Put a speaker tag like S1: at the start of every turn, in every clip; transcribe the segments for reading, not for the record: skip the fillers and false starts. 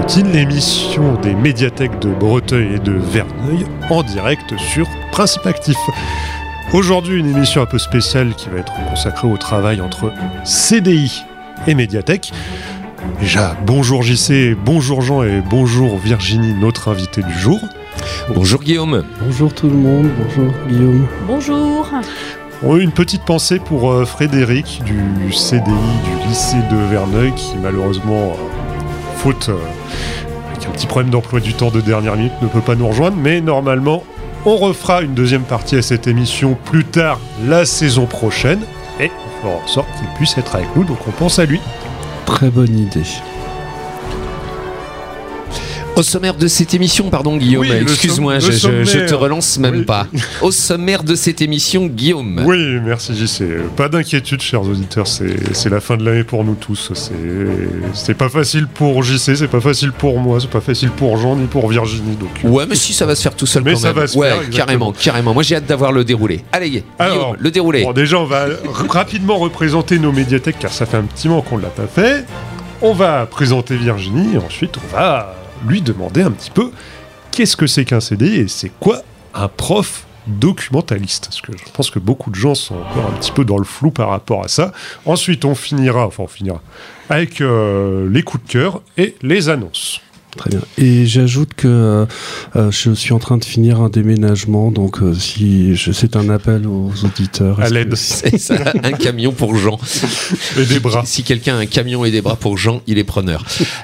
S1: Poutine, l'émission des médiathèques de Breteuil et de Verneuil en direct sur Principe Actif. Aujourd'hui, une émission un peu spéciale qui va être consacrée au travail entre CDI et médiathèque. Déjà, bonjour JC, bonjour Jean et bonjour Virginie, notre invitée du jour.
S2: Bonjour Guillaume.
S3: Bonjour tout le monde, bonjour Guillaume.
S4: Bonjour.
S1: On a eu une petite pensée pour Frédéric du CDI du lycée de Verneuil qui malheureusement, faute avec un petit problème d'emploi du temps de dernière minute, ne peut pas nous rejoindre. Mais normalement, on refera une deuxième partie à cette émission plus tard la saison prochaine. Et il fera en sorte qu'il puisse être avec nous, donc on pense à lui.
S3: Très bonne idée.
S2: Au sommaire de cette émission, pardon Guillaume,
S1: oui,
S2: excuse-moi, je te relance même pas. Oui. Au sommaire de cette émission, Guillaume.
S1: Oui, merci JC. Pas d'inquiétude, chers auditeurs, c'est la fin de l'année pour nous tous. C'est pas facile pour JC, c'est pas facile pour moi, c'est pas facile pour Jean ni pour Virginie. Donc,
S2: ouais, mais si ça va se faire tout seul
S1: mais
S2: quand
S1: ça
S2: même.
S1: Va se faire,
S2: carrément. Moi j'ai hâte d'avoir le déroulé. Allez,
S1: alors,
S2: Guillaume, le déroulé.
S1: Bon, déjà, on va rapidement représenter nos médiathèques car ça fait un petit moment qu'on ne l'a pas fait. On va présenter Virginie et ensuite on va lui demander un petit peu qu'est-ce que c'est qu'un CDI et c'est quoi un prof documentaliste, parce que je pense que beaucoup de gens sont encore un petit peu dans le flou par rapport à ça. Ensuite on finira avec les coups de cœur et les annonces.
S3: Très bien. Et j'ajoute que je suis en train de finir un déménagement, donc c'est un appel aux auditeurs.
S1: À l'aide.
S2: C'est ça, un camion pour Jean.
S1: Et des bras.
S2: Si quelqu'un a un camion et des bras pour Jean, il est preneur.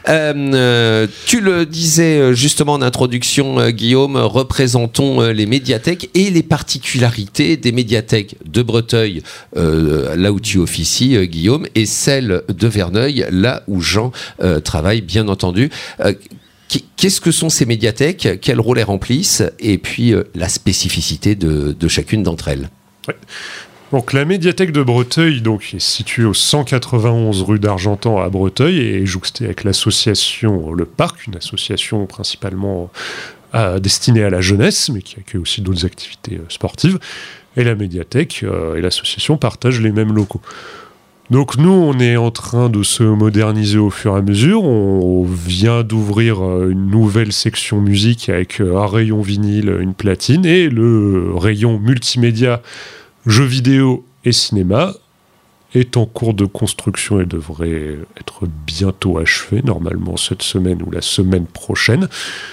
S2: Tu le disais justement en introduction, Guillaume, représentons les médiathèques et les particularités des médiathèques de Breteuil, là où tu officies, Guillaume, et celles de Verneuil, là où Jean travaille, bien entendu. Qu'est-ce que sont ces médiathèques ? Quel rôle elles remplissent ? Et puis la spécificité de chacune d'entre elles.
S1: Ouais. Donc la médiathèque de Breteuil est située au 191 rue d'Argentan à Breteuil et est jouxtée avec l'association Le Parc, une association principalement destinée à la jeunesse, mais qui accueille aussi d'autres activités sportives. Et la médiathèque et l'association partagent les mêmes locaux. Donc nous, on est en train de se moderniser au fur et à mesure. On vient d'ouvrir une nouvelle section musique avec un rayon vinyle, une platine, et le rayon multimédia, jeux vidéo et cinéma est en cours de construction et devrait être bientôt achevé, normalement cette semaine ou la semaine prochaine.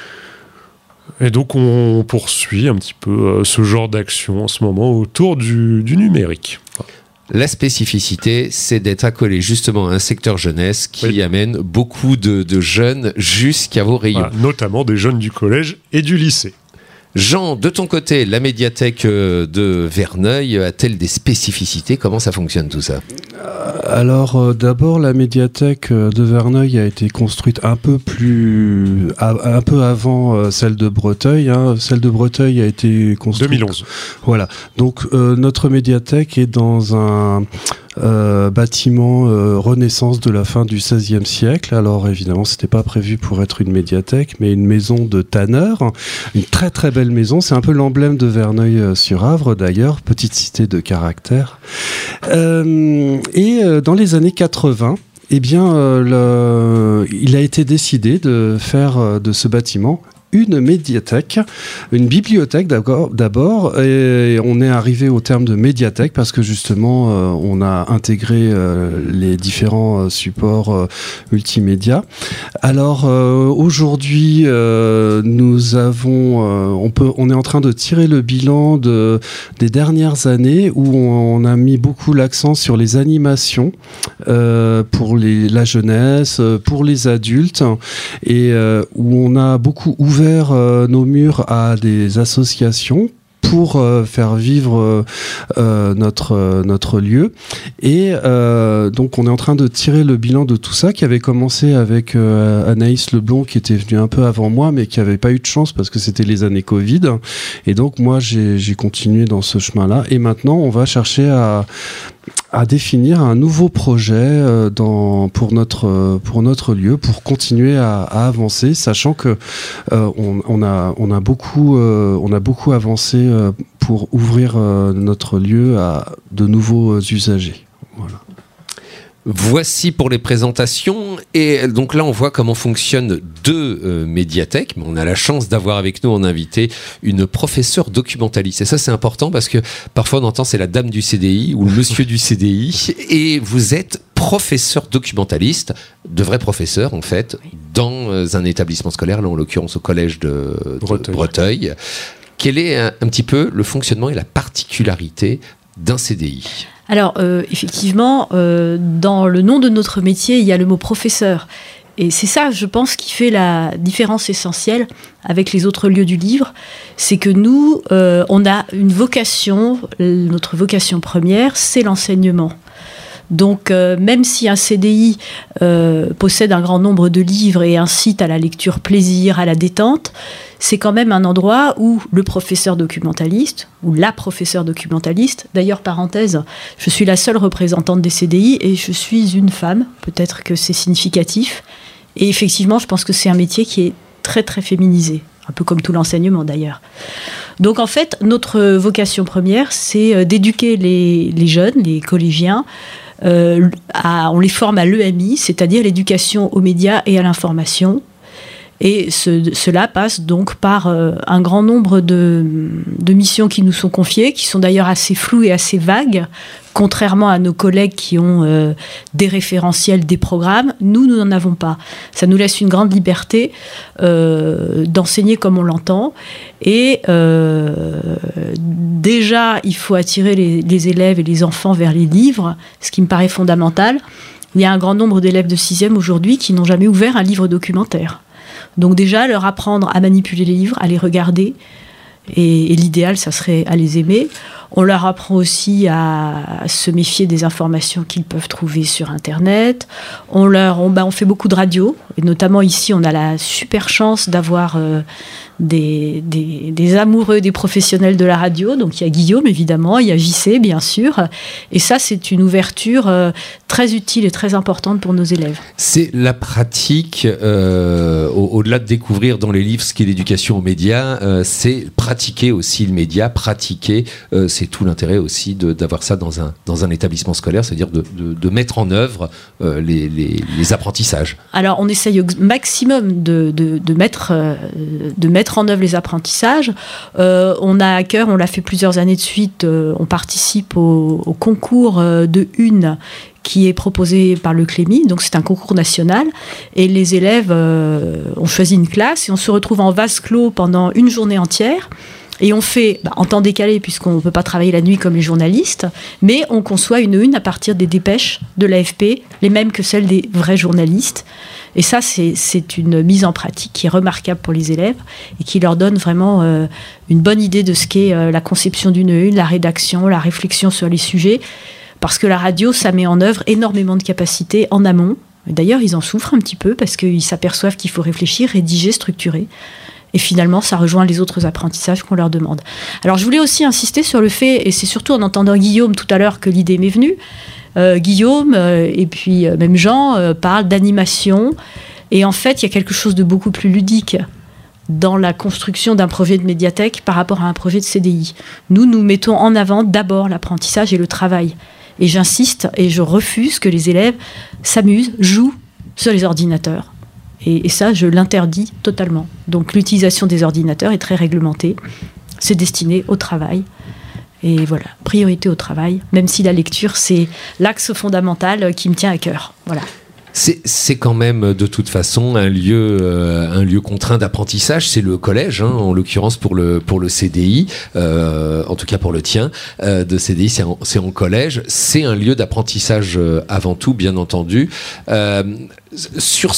S1: Et donc on poursuit un petit peu ce genre d'action en ce moment autour du numérique.
S2: La spécificité, c'est d'être accolé justement à un secteur jeunesse qui amène beaucoup de jeunes jusqu'à vos rayons.
S1: Notamment des jeunes du collège et du lycée.
S2: Jean, de ton côté, la médiathèque de Verneuil a-t-elle des spécificités ? Comment ça fonctionne tout ça ?
S3: Alors d'abord, la médiathèque de Verneuil a été construite un peu avant celle de Breteuil. Celle de Breteuil a été construite
S1: 2011.
S3: Voilà. Donc notre médiathèque est dans un bâtiment Renaissance de la fin du XVIe siècle. Alors évidemment, c'était pas prévu pour être une médiathèque, mais une maison de tanneur, une très très belle maison. C'est un peu l'emblème de Verneuil-sur-Avre d'ailleurs, petite cité de caractère. Et dans les années 80, il a été décidé de faire de ce bâtiment une médiathèque, une bibliothèque d'abord, et on est arrivé au terme de médiathèque parce que justement on a intégré les différents supports multimédia. Alors aujourd'hui nous avons, on est en train de tirer le bilan des dernières années où on a mis beaucoup l'accent sur les animations pour la jeunesse, pour les adultes, et où on a beaucoup ouvert nos murs à des associations pour faire vivre notre lieu. Et donc on est en train de tirer le bilan de tout ça, qui avait commencé avec Anaïs Leblond, qui était venue un peu avant moi, mais qui n'avait pas eu de chance parce que c'était les années Covid. Et donc moi j'ai continué dans ce chemin-là. Et maintenant on va chercher à définir un nouveau projet pour notre lieu, pour continuer à avancer, sachant que on a beaucoup avancé pour ouvrir notre lieu à de nouveaux usagers. Voilà.
S2: Voici pour les présentations. Et donc là, on voit comment fonctionnent deux médiathèques. Mais on a la chance d'avoir avec nous en invité une professeure documentaliste. Et ça, c'est important parce que parfois, on entend c'est la dame du CDI ou le monsieur du CDI. Et vous êtes professeur documentaliste, de vrai professeur en fait, dans un établissement scolaire, là en l'occurrence au collège de Breteuil. Quel est un petit peu le fonctionnement et la particularité d'un CDI ?
S4: Alors, effectivement, dans le nom de notre métier, il y a le mot professeur. Et c'est ça, je pense, qui fait la différence essentielle avec les autres lieux du livre. C'est que nous, on a une vocation, notre vocation première, c'est l'enseignement. Donc, même si un CDI possède un grand nombre de livres et incite à la lecture plaisir, à la détente, c'est quand même un endroit où le professeur documentaliste, ou la professeure documentaliste, d'ailleurs, parenthèse, je suis la seule représentante des CDI et je suis une femme, peut-être que c'est significatif. Et effectivement, je pense que c'est un métier qui est très, très féminisé, un peu comme tout l'enseignement d'ailleurs. Donc, en fait, notre vocation première, c'est d'éduquer les jeunes, les collégiens, on les forme à l'EMI, c'est-à-dire l'éducation aux médias et à l'information. Et cela passe donc par un grand nombre de missions qui nous sont confiées, qui sont d'ailleurs assez floues et assez vagues, contrairement à nos collègues qui ont des référentiels, des programmes. Nous n'en avons pas. Ça nous laisse une grande liberté d'enseigner comme on l'entend. Et déjà, il faut attirer les élèves et les enfants vers les livres, ce qui me paraît fondamental. Il y a un grand nombre d'élèves de 6e aujourd'hui qui n'ont jamais ouvert un livre documentaire. Donc déjà, leur apprendre à manipuler les livres, à les regarder, et l'idéal, ça serait à les aimer. On leur apprend aussi à se méfier des informations qu'ils peuvent trouver sur Internet. On fait beaucoup de radio, et notamment ici, on a la super chance d'avoir des amoureux, des professionnels de la radio. Donc il y a Guillaume, évidemment, il y a JC, bien sûr. Et ça, c'est une ouverture très utile et très importante pour nos élèves.
S2: C'est la pratique, au-delà de découvrir dans les livres ce qu'est l'éducation aux médias, c'est pratiquer aussi le média, c'est tout l'intérêt aussi d'avoir ça dans un établissement scolaire, c'est-à-dire de mettre en œuvre les apprentissages. Alors,
S4: on essaye au maximum de mettre en œuvre les apprentissages. On a à cœur, on l'a fait plusieurs années de suite, on participe au concours de une qui est proposé par le Clémy, donc c'est un concours national, et les élèves ont choisi une classe et on se retrouve en vase clos pendant une journée entière. Et on fait, en temps décalé, puisqu'on ne peut pas travailler la nuit comme les journalistes, mais on conçoit une à partir des dépêches de l'AFP, les mêmes que celles des vrais journalistes. Et ça, c'est une mise en pratique qui est remarquable pour les élèves et qui leur donne vraiment une bonne idée de ce qu'est la conception d'une une, la rédaction, la réflexion sur les sujets. Parce que la radio, ça met en œuvre énormément de capacités en amont. Et d'ailleurs, ils en souffrent un petit peu parce qu'ils s'aperçoivent qu'il faut réfléchir, rédiger, structurer. Et finalement, ça rejoint les autres apprentissages qu'on leur demande. Alors, je voulais aussi insister sur le fait, et c'est surtout en entendant Guillaume tout à l'heure que l'idée m'est venue. Guillaume et puis même Jean parlent d'animation. Et en fait, il y a quelque chose de beaucoup plus ludique dans la construction d'un projet de médiathèque par rapport à un projet de CDI. Nous mettons en avant d'abord l'apprentissage et le travail. Et j'insiste et je refuse que les élèves s'amusent, jouent sur les ordinateurs. Et ça, je l'interdis totalement. Donc l'utilisation des ordinateurs est très réglementée. C'est destiné au travail. Et voilà, priorité au travail, même si la lecture, c'est l'axe fondamental qui me tient à cœur. Voilà.
S2: C'est quand même de toute façon un lieu contraint d'apprentissage, c'est le collège, en l'occurrence pour le CDI, en tout cas pour le tien de CDI, c'est en collège, c'est un lieu d'apprentissage avant tout, bien entendu. Sur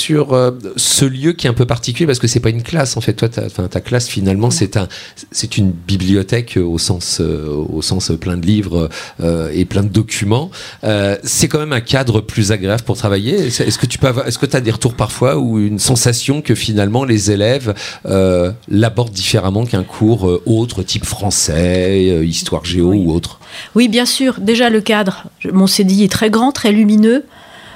S2: ce lieu qui est un peu particulier parce que c'est pas une classe en fait, toi ta classe finalement c'est une bibliothèque au sens plein de livres et plein de documents, c'est quand même un cadre plus agréable pour travailler. Est-ce que tu as des retours parfois ou une sensation que finalement les élèves l'abordent différemment qu'un cours autre type français, histoire géo ou autre?
S4: Oui, bien sûr, déjà le cadre, mon CDI est très grand, très lumineux.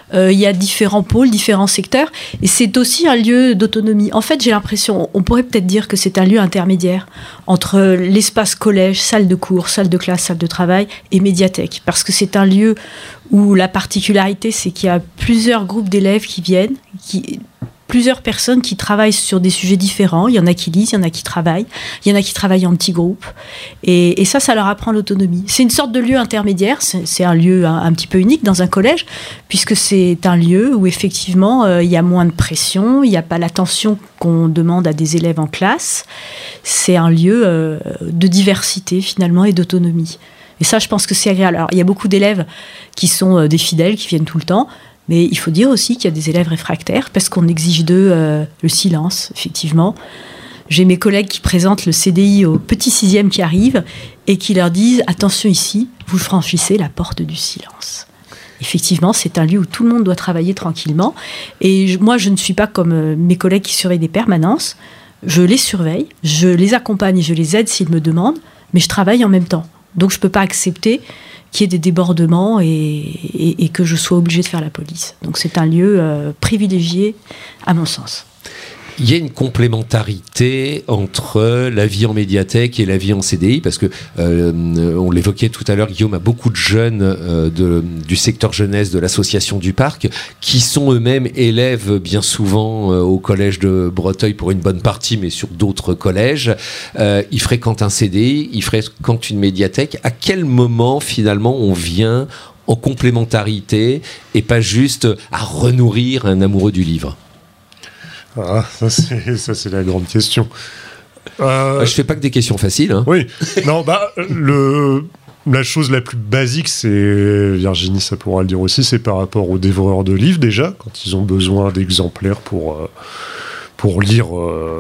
S4: il y a différents pôles, différents secteurs, et c'est aussi un lieu d'autonomie. En fait, j'ai l'impression, on pourrait peut-être dire que c'est un lieu intermédiaire entre l'espace collège, salle de cours, salle de classe, salle de travail et médiathèque, parce que c'est un lieu où la particularité, c'est qu'il y a plusieurs groupes d'élèves qui viennent, plusieurs personnes qui travaillent sur des sujets différents. Il y en a qui lisent, il y en a qui travaillent, il y en a qui travaillent en petits groupes. Et ça leur apprend l'autonomie. C'est une sorte de lieu intermédiaire. C'est un lieu un petit peu unique dans un collège, puisque c'est un lieu où effectivement il y a moins de pression, il n'y a pas l'attention qu'on demande à des élèves en classe. C'est un lieu de diversité finalement et d'autonomie. Et ça, je pense que c'est agréable. Alors, il y a beaucoup d'élèves qui sont des fidèles, qui viennent tout le temps. Mais il faut dire aussi qu'il y a des élèves réfractaires parce qu'on exige d'eux le silence, effectivement. J'ai mes collègues qui présentent le CDI aux petits sixièmes qui arrivent et qui leur disent « Attention ici, vous franchissez la porte du silence ». Effectivement, c'est un lieu où tout le monde doit travailler tranquillement. Et moi, je ne suis pas comme mes collègues qui surveillent des permanences. Je les surveille, je les accompagne et je les aide s'ils me demandent, mais je travaille en même temps. Donc, je ne peux pas accepter qu'il y ait des débordements et que je sois obligée de faire la police. Donc c'est un lieu privilégié à mon sens.
S2: Il y a une complémentarité entre la vie en médiathèque et la vie en CDI, parce que on l'évoquait tout à l'heure, Guillaume, a beaucoup de jeunes du secteur jeunesse de l'association du Parc qui sont eux-mêmes élèves bien souvent au collège de Breteuil pour une bonne partie, mais sur d'autres collèges. Ils fréquentent un CDI, ils fréquentent une médiathèque. À quel moment finalement on vient en complémentarité et pas juste à renourrir un amoureux du livre?
S1: Ah, ça c'est la grande question.
S2: Je fais pas que des questions faciles. Hein.
S1: Oui. Non, la chose la plus basique, c'est, Virginie, ça pourra le dire aussi, c'est par rapport aux dévoreurs de livres déjà, quand ils ont besoin d'exemplaires pour lire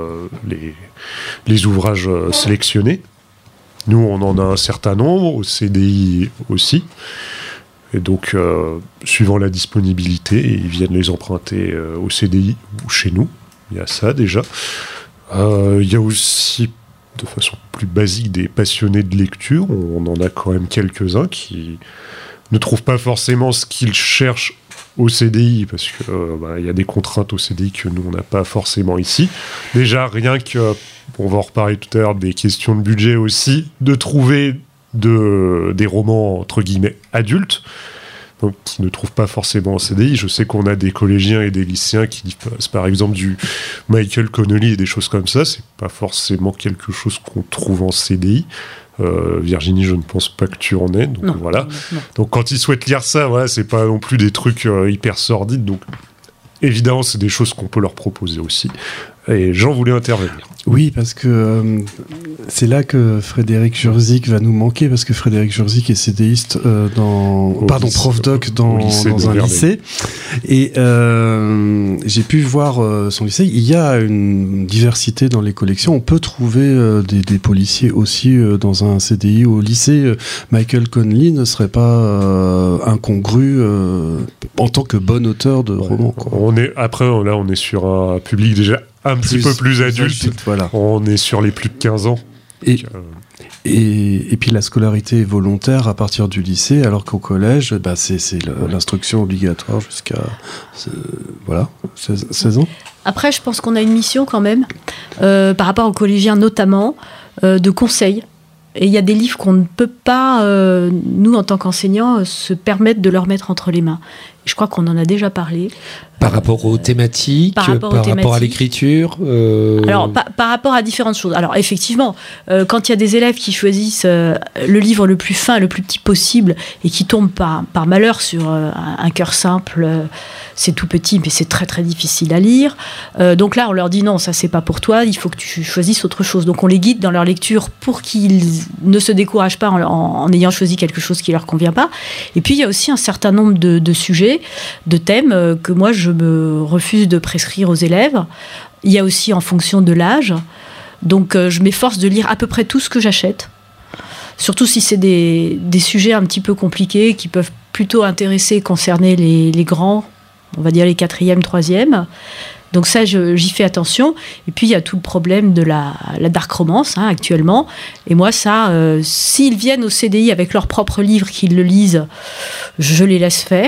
S1: les ouvrages sélectionnés. Nous, on en a un certain nombre, au CDI aussi. Et donc, suivant la disponibilité, ils viennent les emprunter au CDI ou chez nous. Il y a ça déjà. Il y a aussi, de façon plus basique, des passionnés de lecture. On en a quand même quelques-uns qui ne trouvent pas forcément ce qu'ils cherchent au CDI, parce qu'il y a des contraintes au CDI que nous, on n'a pas forcément ici. Déjà, rien que, on va en reparler tout à l'heure, des questions de budget aussi, de trouver des romans, entre guillemets, adultes, donc, qui ne trouvent pas forcément en CDI. Je sais qu'on a des collégiens et des lycéens qui lisent par exemple du Michael Connelly et des choses comme ça. C'est pas forcément quelque chose qu'on trouve en CDI. Virginie, je ne pense pas que tu en aies. Donc, voilà. Non. Donc quand ils souhaitent lire ça, voilà, c'est pas non plus des trucs hyper sordides. Donc évidemment, c'est des choses qu'on peut leur proposer aussi. Et Jean voulait intervenir.
S3: Oui, parce que c'est là que Frédéric Jurzik va nous manquer, parce que Frédéric Jurzik est CDiste prof doc dans un lycée. Et j'ai pu voir son lycée. Il y a une diversité dans les collections. On peut trouver des policiers aussi dans un CDI au lycée. Michael Connelly ne serait pas incongru en tant que bon auteur de romans. Quoi.
S1: On est sur un public déjà un petit peu plus adulte.
S3: Voilà.
S1: On est sur les plus de 15 ans.
S3: Et puis la scolarité est volontaire à partir du lycée, alors qu'au collège, c'est l'instruction obligatoire jusqu'à 16 ans.
S4: Après, je pense qu'on a une mission quand même, par rapport aux collégiens notamment, de conseil. Et il y a des livres qu'on ne peut pas, nous en tant qu'enseignants, se permettre de leur mettre entre les mains. Et je crois qu'on en a déjà parlé.
S2: Par rapport aux thématiques, par rapport à l'écriture
S4: Alors, par rapport à différentes choses. Alors, effectivement, quand il y a des élèves qui choisissent le livre le plus fin, le plus petit possible, et qui tombent par malheur sur un cœur simple, c'est tout petit, mais c'est très très difficile à lire. Donc là, on leur dit non, ça c'est pas pour toi, il faut que tu choisisses autre chose. Donc on les guide dans leur lecture pour qu'ils ne se découragent pas en ayant choisi quelque chose qui leur convient pas. Et puis il y a aussi un certain nombre de sujets, de thèmes que moi je me refuse de prescrire aux élèves. Il y a aussi en fonction de l'âge. Donc je m'efforce de lire à peu près tout ce que j'achète. Surtout si c'est des sujets un petit peu compliqués qui peuvent plutôt intéresser et concerner les grands, on va dire les 4e, 3e. Donc ça, j'y fais attention. Et puis, il y a tout le problème de la dark romance, actuellement. Et moi, ça, s'ils viennent au CDI avec leur propre livre, qu'ils le lisent, je les laisse faire.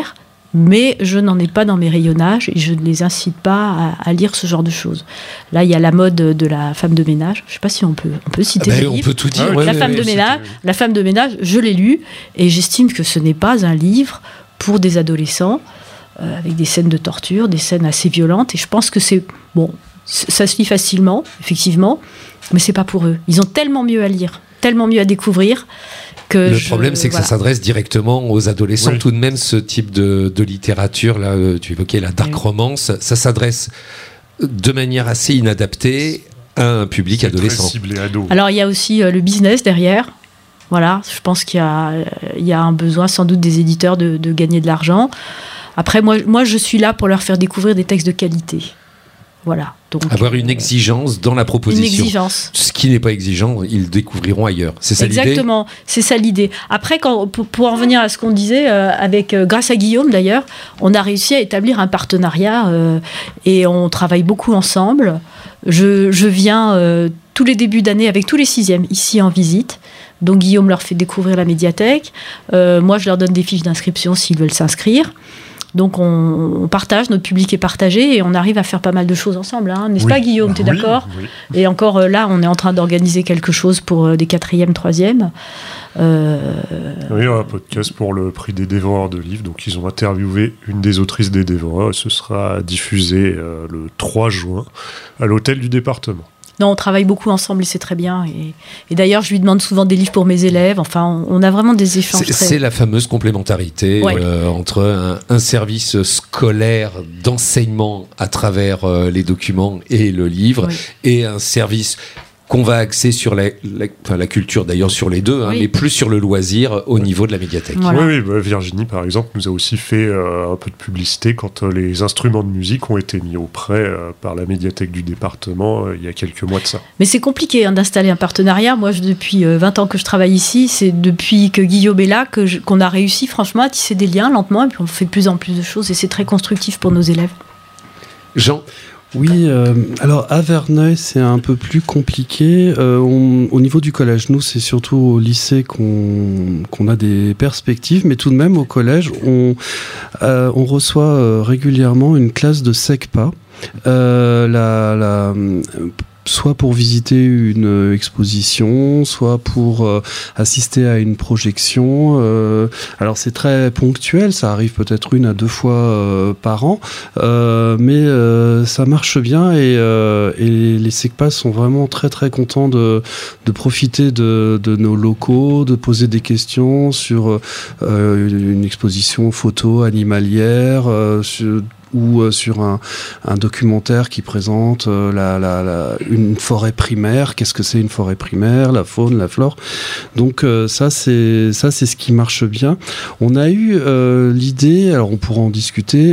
S4: mais je n'en ai pas dans mes rayonnages et je ne les incite pas à lire ce genre de choses. Là, il y a la mode de la femme de ménage. Je ne sais pas si on peut citer le livre.
S2: On peut tout dire.
S4: La femme de ménage, je l'ai lu et j'estime que ce n'est pas un livre pour des adolescents avec des scènes de torture, des scènes assez violentes. Et je pense que c'est... Bon, ça se lit facilement, effectivement, mais c'est pas pour eux. Ils ont tellement mieux à lire, tellement mieux à découvrir.
S2: Le problème, c'est que ça s'adresse directement aux adolescents. Oui. Tout de même, ce type de littérature, là, tu évoquais la dark romance, ça s'adresse de manière assez inadaptée à un public adolescent.
S1: Très ciblé ado.
S4: Alors, il y a aussi le business derrière. Voilà, je pense qu'il y a un besoin sans doute des éditeurs de gagner de l'argent. Après, moi, je suis là pour leur faire découvrir des textes de qualité. Voilà. Donc,
S2: avoir une exigence dans la proposition.
S4: Une exigence.
S2: Ce qui n'est pas exigeant, ils découvriront ailleurs. C'est ça l'idée ?
S4: Exactement, c'est ça l'idée. Après, pour en revenir à ce qu'on disait, grâce à Guillaume d'ailleurs, on a réussi à établir un partenariat et on travaille beaucoup ensemble. Je viens tous les débuts d'année avec tous les 6e ici en visite. Donc Guillaume leur fait découvrir la médiathèque. Moi, je leur donne des fiches d'inscription s'ils veulent s'inscrire. Donc on partage, notre public est partagé et on arrive à faire pas mal de choses ensemble, hein. N'est-ce pas Guillaume, t'es d'accord ? Oui. Et encore là, on est en train d'organiser quelque chose pour des 4e, 3e.
S1: Oui, un podcast pour le prix des dévoreurs de livres. Donc ils ont interviewé une des autrices des dévoreurs et ce sera diffusé le 3 juin à l'hôtel du département.
S4: Non, on travaille beaucoup ensemble et c'est très bien. Et d'ailleurs, je lui demande souvent des livres pour mes élèves. Enfin, on a vraiment des échanges.
S2: C'est la fameuse complémentarité entre un service scolaire d'enseignement à travers les documents et le livre et un service qu'on va axer sur la culture, d'ailleurs sur les deux, mais plus sur le loisir au niveau de la médiathèque.
S1: Voilà. Oui, Virginie, par exemple, nous a aussi fait un peu de publicité quand les instruments de musique ont été mis au prêt par la médiathèque du département il y a quelques mois de ça.
S4: Mais c'est compliqué d'installer un partenariat. Moi, depuis 20 ans que je travaille ici, c'est depuis que Guillaume est là qu'on a réussi franchement à tisser des liens lentement, et puis on fait de plus en plus de choses, et c'est très constructif pour nos élèves.
S2: Jean ?
S3: Oui, alors à Verneuil, c'est un peu plus compliqué. Au niveau du collège, nous, c'est surtout au lycée qu'on a des perspectives, mais tout de même, au collège, on reçoit régulièrement une classe de SECPA. Soit pour visiter une exposition, soit pour assister à une projection. Alors c'est très ponctuel, ça arrive peut-être 1 à 2 fois par an, mais ça marche bien et les SECPA sont vraiment très très contents de profiter de nos locaux, de poser des questions sur une exposition photo animalière, ou sur un documentaire qui présente une forêt primaire. Qu'est-ce que c'est une forêt primaire, la faune, la flore. Donc ça c'est ce qui marche bien. On a eu l'idée, alors on pourra en discuter,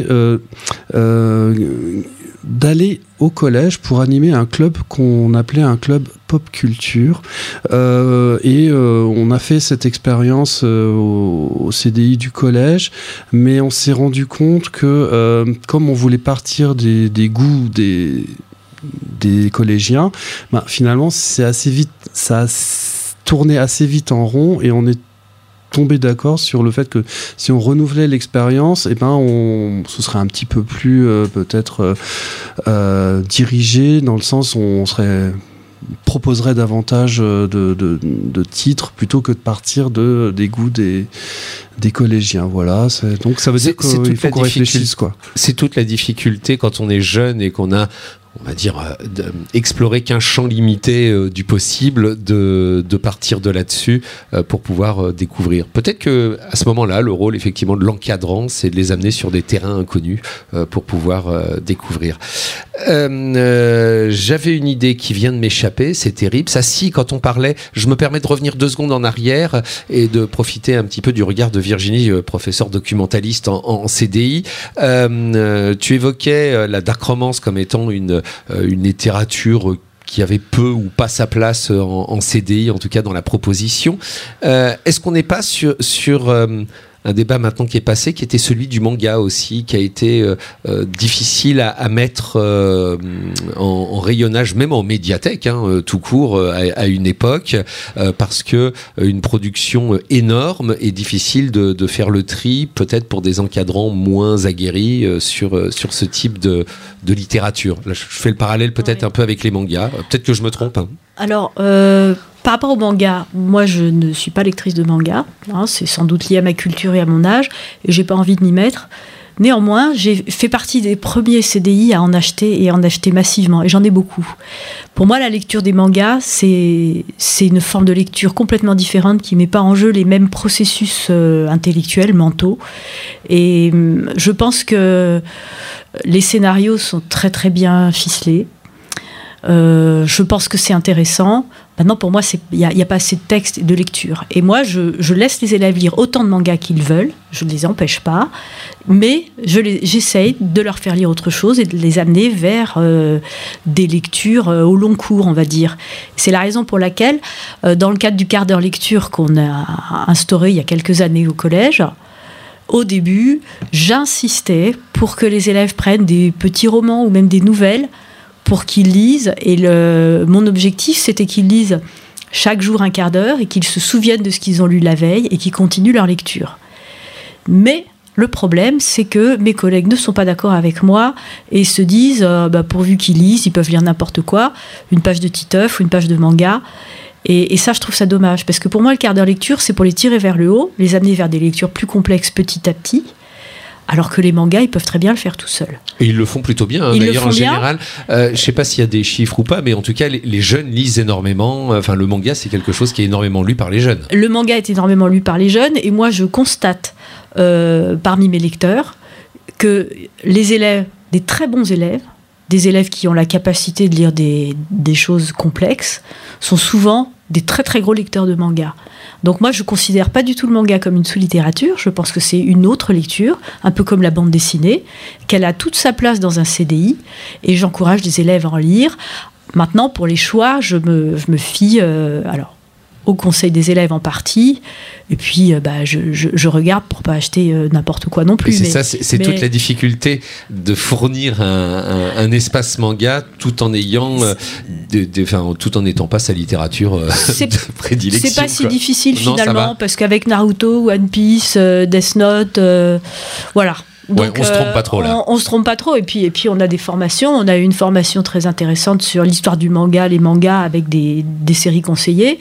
S3: d'aller au collège pour animer un club qu'on appelait un club pop culture et on a fait cette expérience au CDI du collège, mais on s'est rendu compte que comme on voulait partir des goûts des collégiens, finalement ça a tourné assez vite en rond et on est tombé d'accord sur le fait que si on renouvelait l'expérience, ce serait un petit peu plus peut-être dirigé, dans le sens où on proposerait davantage de titres plutôt que de partir des goûts des collégiens. Voilà, donc ça veut dire qu'il faut qu'on réfléchisse, quoi.
S2: C'est toute la difficulté quand on est jeune et qu'on a, on va dire, explorer qu'un champ limité du possible, de partir de là-dessus pour pouvoir découvrir. Peut-être que à ce moment-là, le rôle effectivement de l'encadrant, c'est de les amener sur des terrains inconnus pour pouvoir découvrir. J'avais une idée qui vient de m'échapper, c'est terrible. Ça, si, quand on parlait, je me permets de revenir 2 secondes en arrière et de profiter un petit peu du regard de Virginie, professeure documentaliste en CDI. Tu évoquais la dark romance comme étant une littérature qui avait peu ou pas sa place en CDI, en tout cas dans la proposition. Est-ce qu'on n'est pas sur un débat maintenant qui est passé, qui était celui du manga aussi, qui a été difficile à mettre en rayonnage, même en médiathèque, tout court, à une époque, parce que une production énorme et difficile de faire le tri, peut-être pour des encadrants moins aguerris sur ce type de littérature. Là, je fais le parallèle peut-être un peu avec les mangas. Peut-être que je me trompe.
S4: Alors, par rapport au manga, moi je ne suis pas lectrice de manga, c'est sans doute lié à ma culture et à mon âge, et j'ai pas envie de m'y mettre. Néanmoins, j'ai fait partie des premiers CDI à en acheter massivement, et j'en ai beaucoup. Pour moi, la lecture des mangas, c'est une forme de lecture complètement différente qui ne met pas en jeu les mêmes processus intellectuels, mentaux. Et je pense que les scénarios sont très très bien ficelés. Je pense que c'est intéressant. Maintenant, pour moi, il n'y a pas assez de texte et de lecture. Et moi, je laisse les élèves lire autant de mangas qu'ils veulent. Je ne les empêche pas. Mais j'essaye de leur faire lire autre chose et de les amener vers des lectures au long cours, on va dire. C'est la raison pour laquelle, dans le cadre du quart d'heure lecture qu'on a instauré il y a quelques années au collège, au début, j'insistais pour que les élèves prennent des petits romans ou même des nouvelles pour qu'ils lisent, et mon objectif c'était qu'ils lisent chaque jour un quart d'heure et qu'ils se souviennent de ce qu'ils ont lu la veille et qu'ils continuent leur lecture. Mais le problème, c'est que mes collègues ne sont pas d'accord avec moi et se disent pourvu qu'ils lisent, ils peuvent lire n'importe quoi, une page de Titeuf ou une page de manga. Et ça, je trouve ça dommage, parce que pour moi, le quart d'heure lecture, c'est pour les tirer vers le haut, les amener vers des lectures plus complexes petit à petit. Alors que les mangas, ils peuvent très bien le faire tout seuls.
S2: Et ils le font plutôt bien, d'ailleurs, en général. Je ne sais pas s'il y a des chiffres ou pas, mais en tout cas, les jeunes lisent énormément. Enfin, le manga, c'est quelque chose qui est énormément lu par les jeunes.
S4: Le manga est énormément lu par les jeunes, et moi, je constate parmi mes lecteurs que les élèves, des très bons élèves, des élèves qui ont la capacité de lire des choses complexes, sont souvent des très très gros lecteurs de manga. Donc moi, je ne considère pas du tout le manga comme une sous-littérature. Je pense que c'est une autre lecture, un peu comme la bande dessinée, qu'elle a toute sa place dans un CDI, et j'encourage les élèves à en lire. Maintenant, pour les choix, je me fie au conseil des élèves en partie, et puis je regarde pour ne pas acheter n'importe quoi non plus.
S2: C'est toute la difficulté de fournir un espace manga tout en ayant, tout en n'étant pas sa littérature de prédilection.
S4: C'est pas si difficile finalement, parce qu'avec Naruto, One Piece, Death Note, voilà. Donc,
S2: on se trompe pas trop là.
S4: On se trompe pas trop, et puis on a des formations. On a eu une formation très intéressante sur l'histoire du manga, les mangas avec des séries conseillées.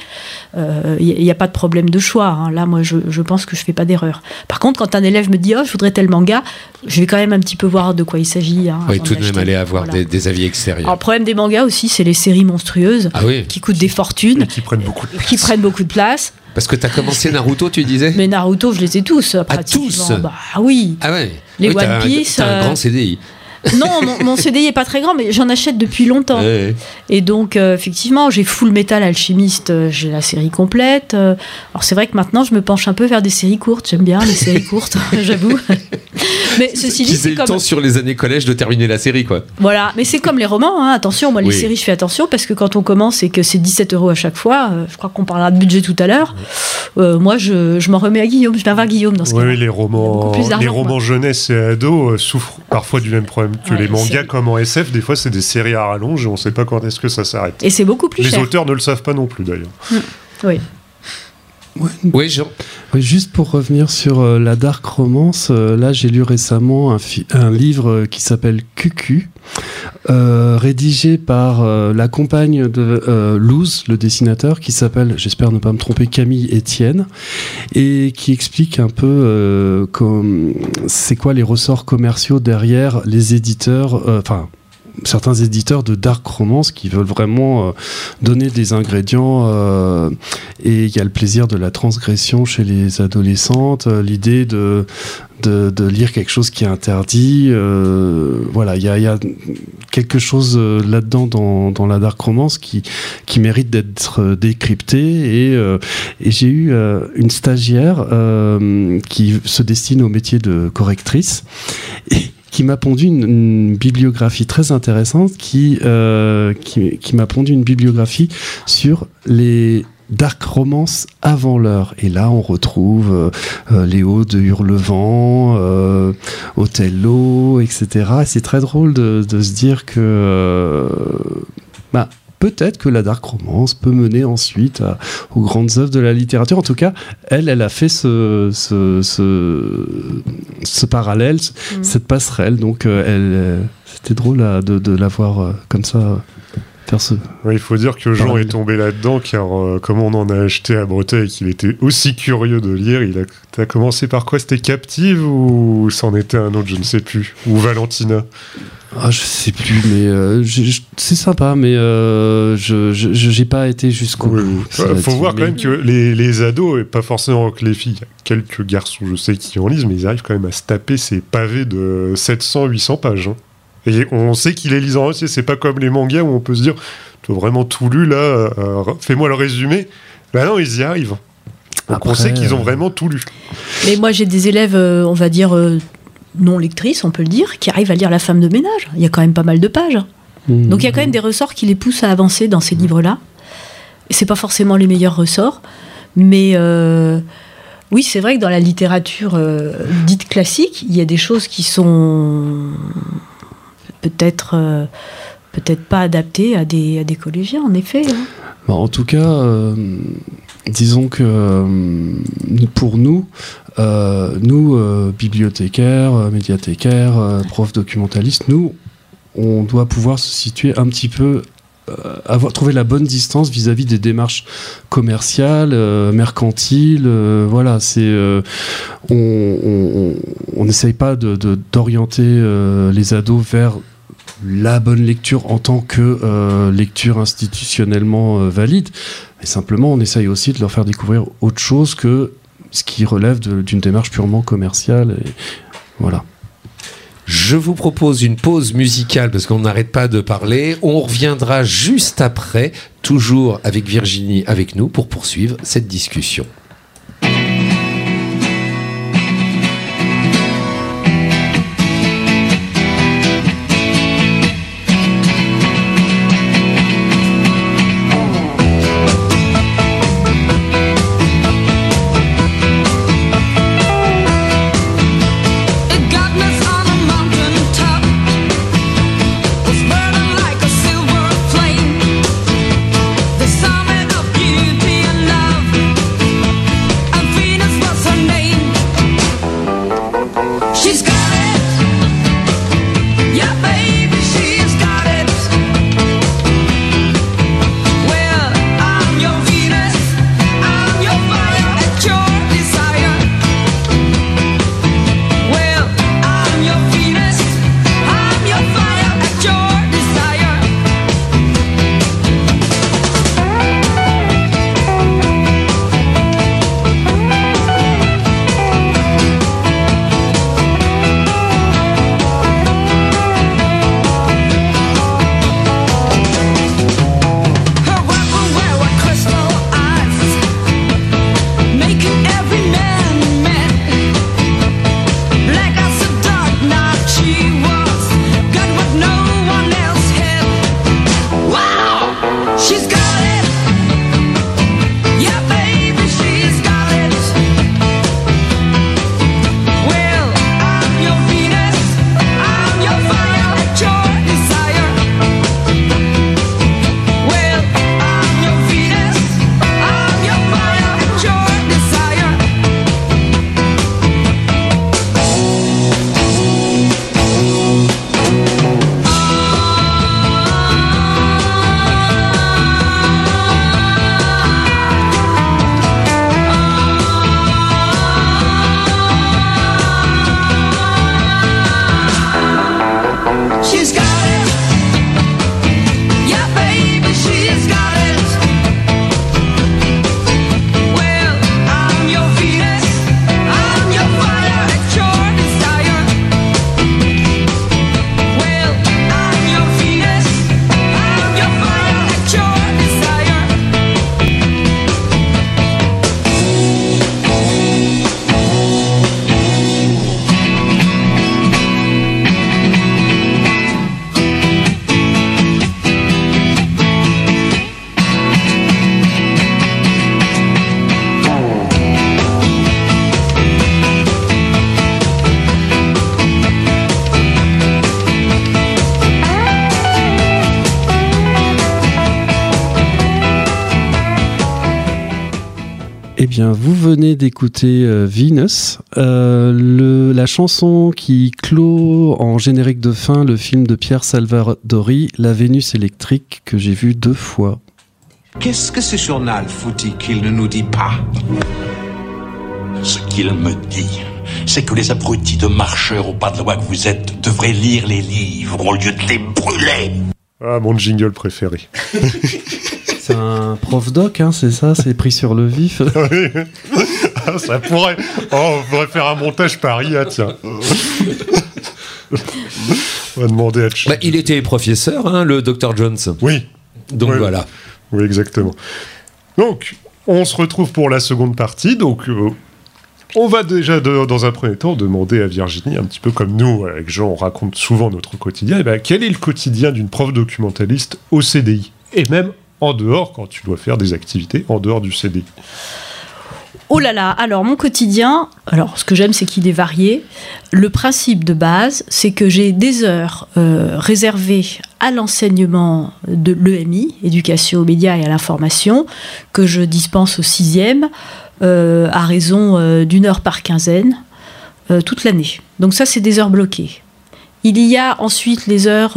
S4: Il n'y a pas de problème de choix. Là, moi, je pense que je fais pas d'erreur. Par contre, quand un élève me dit je voudrais tel manga, je vais quand même un petit peu voir de quoi il s'agit.
S2: Oui, tout de même aller avoir des avis extérieurs.
S4: Alors, le problème des mangas aussi, c'est les séries monstrueuses qui coûtent des fortunes,
S1: et qui prennent beaucoup de place.
S4: Qui prennent beaucoup de place.
S2: Parce que tu as commencé Naruto, tu disais ?
S4: Mais Naruto, je les ai tous, pratiquement.
S2: Tous ?
S4: Oui.
S2: Ah ouais.
S4: Les One Piece.
S2: T'as un grand CDI.
S4: Non, mon CDI est pas très grand, mais j'en achète depuis longtemps.
S2: Ouais.
S4: Et donc, effectivement, j'ai Full Metal Alchemist, j'ai la série complète. Alors, c'est vrai que maintenant, je me penche un peu vers des séries courtes. J'aime bien les séries courtes, j'avoue. Mais ceci dit,
S2: c'est comme... temps sur les années collège de terminer la série, quoi.
S4: Voilà, mais c'est comme les romans, Attention, moi, les séries, je fais attention, parce que quand on commence et que c'est 17 € à chaque fois, je crois qu'on parlera de budget tout à l'heure, moi, je m'en remets à Guillaume. Je vais voir Guillaume dans ce cas.
S1: Oui, les romans jeunesse et ados souffrent parfois du même problème que les mangas, comme en SF. Des fois, c'est des séries à rallonge et on ne sait pas quand est-ce que ça s'arrête.
S4: Et c'est beaucoup plus cher.
S1: Les auteurs ne le savent pas non plus, d'ailleurs.
S4: Oui.
S2: Oui, Jean.
S3: Oui, juste pour revenir sur la dark romance, là j'ai lu récemment un livre qui s'appelle QQ, rédigé par la compagne de Luz, le dessinateur, qui s'appelle, j'espère ne pas me tromper, Camille Etienne, et qui explique un peu c'est quoi les ressorts commerciaux derrière les éditeurs, certains éditeurs de dark romance qui veulent vraiment donner des ingrédients, et il y a le plaisir de la transgression chez les adolescentes, l'idée de lire quelque chose qui est interdit, voilà, il y a quelque chose là-dedans dans la dark romance qui mérite d'être décrypté, et j'ai eu une stagiaire qui se destine au métier de correctrice, et qui m'a pondu une bibliographie très intéressante, qui m'a pondu une bibliographie sur les dark romance avant l'heure. Et là, on retrouve Léo de Hurlevent, Othello, etc. Et c'est très drôle de se dire que peut-être que la dark romance peut mener ensuite aux grandes œuvres de la littérature. En tout cas, elle a fait ce parallèle, cette passerelle. Donc, c'était drôle de la voir comme ça.
S1: Ouais, il faut dire que Jean est tombé là-dedans, car comme on en a acheté à Breteuil et qu'il était aussi curieux de lire, t'as commencé par quoi? C'était Captive ou c'en était un autre, je ne sais plus, ou Valentina?
S3: Je sais plus, mais c'est sympa, mais j'ai pas été jusqu'au bout.
S1: Faut voir quand même que les ados, et pas forcément que les filles, il y a quelques garçons, je sais, qui en lisent, mais ils arrivent quand même à se taper ces pavés de 700-800 pages. Hein. Et on sait qu'il est lisant aussi, c'est pas comme les mangas où on peut se dire, tu as vraiment tout lu là, fais-moi le résumé. Là non, ils y arrivent. Donc on sait qu'ils ont vraiment tout lu.
S4: Mais moi j'ai des élèves, on va dire, non lectrices, on peut le dire, qui arrivent à lire La femme de ménage. Il y a quand même pas mal de pages. Donc il y a quand même des ressorts qui les poussent à avancer dans ces livres-là. Et c'est pas forcément les meilleurs ressorts, mais oui, c'est vrai que dans la littérature dite classique, il y a des choses qui sont peut-être pas adaptées à des collégiens, en effet. Hein.
S3: En tout cas, disons que pour nous, bibliothécaires, médiathécaires, profs documentalistes, on doit pouvoir se situer un petit peu, trouver la bonne distance vis-à-vis des démarches commerciales, mercantiles. Voilà, on n'essaye pas d'orienter les ados vers la bonne lecture en tant que lecture institutionnellement valide, mais simplement on essaye aussi de leur faire découvrir autre chose que ce qui relève d'une démarche purement commerciale. Et voilà.
S2: Je vous propose une pause musicale parce qu'on n'arrête pas de parler. On reviendra juste après, toujours avec Virginie avec nous pour poursuivre cette discussion.
S5: Summit of beauty and love.
S3: Eh bien, vous venez d'écouter Venus, la chanson qui clôt en générique de fin le film de Pierre Salvadori, La Vénus électrique, que j'ai vu 2 fois.
S5: Qu'est-ce que ce journal foutit qu'il ne nous dit pas?
S6: Ce qu'il me dit, c'est que les abrutis de marcheurs au pas de loi que vous êtes devraient lire les livres au lieu de les brûler.
S1: Ah, mon jingle préféré.
S3: C'est un prof doc, hein, c'est ça? C'est pris sur le vif.
S1: Ah, ça pourrait... Oh, on pourrait faire un montage par IA, tiens. On va demander à...
S2: Il était professeur, hein, le Dr Jones.
S1: Oui.
S2: Donc
S1: oui.
S2: Voilà.
S1: Oui, exactement. Donc, on se retrouve pour la seconde partie. Donc, on va déjà, dans un premier temps, demander à Virginie, un petit peu comme nous, avec Jean, on raconte souvent notre quotidien, quel est le quotidien d'une prof documentaliste au CDI? Et même en dehors, quand tu dois faire des activités en dehors du CDI.
S4: Oh là là, alors mon quotidien, ce que j'aime, c'est qu'il est varié. Le principe de base, c'est que j'ai des heures réservées à l'enseignement de l'EMI, éducation aux médias et à l'information, que je dispense au 6e, à raison d'1 heure par quinzaine, toute l'année. Donc ça, c'est des heures bloquées. Il y a ensuite les heures,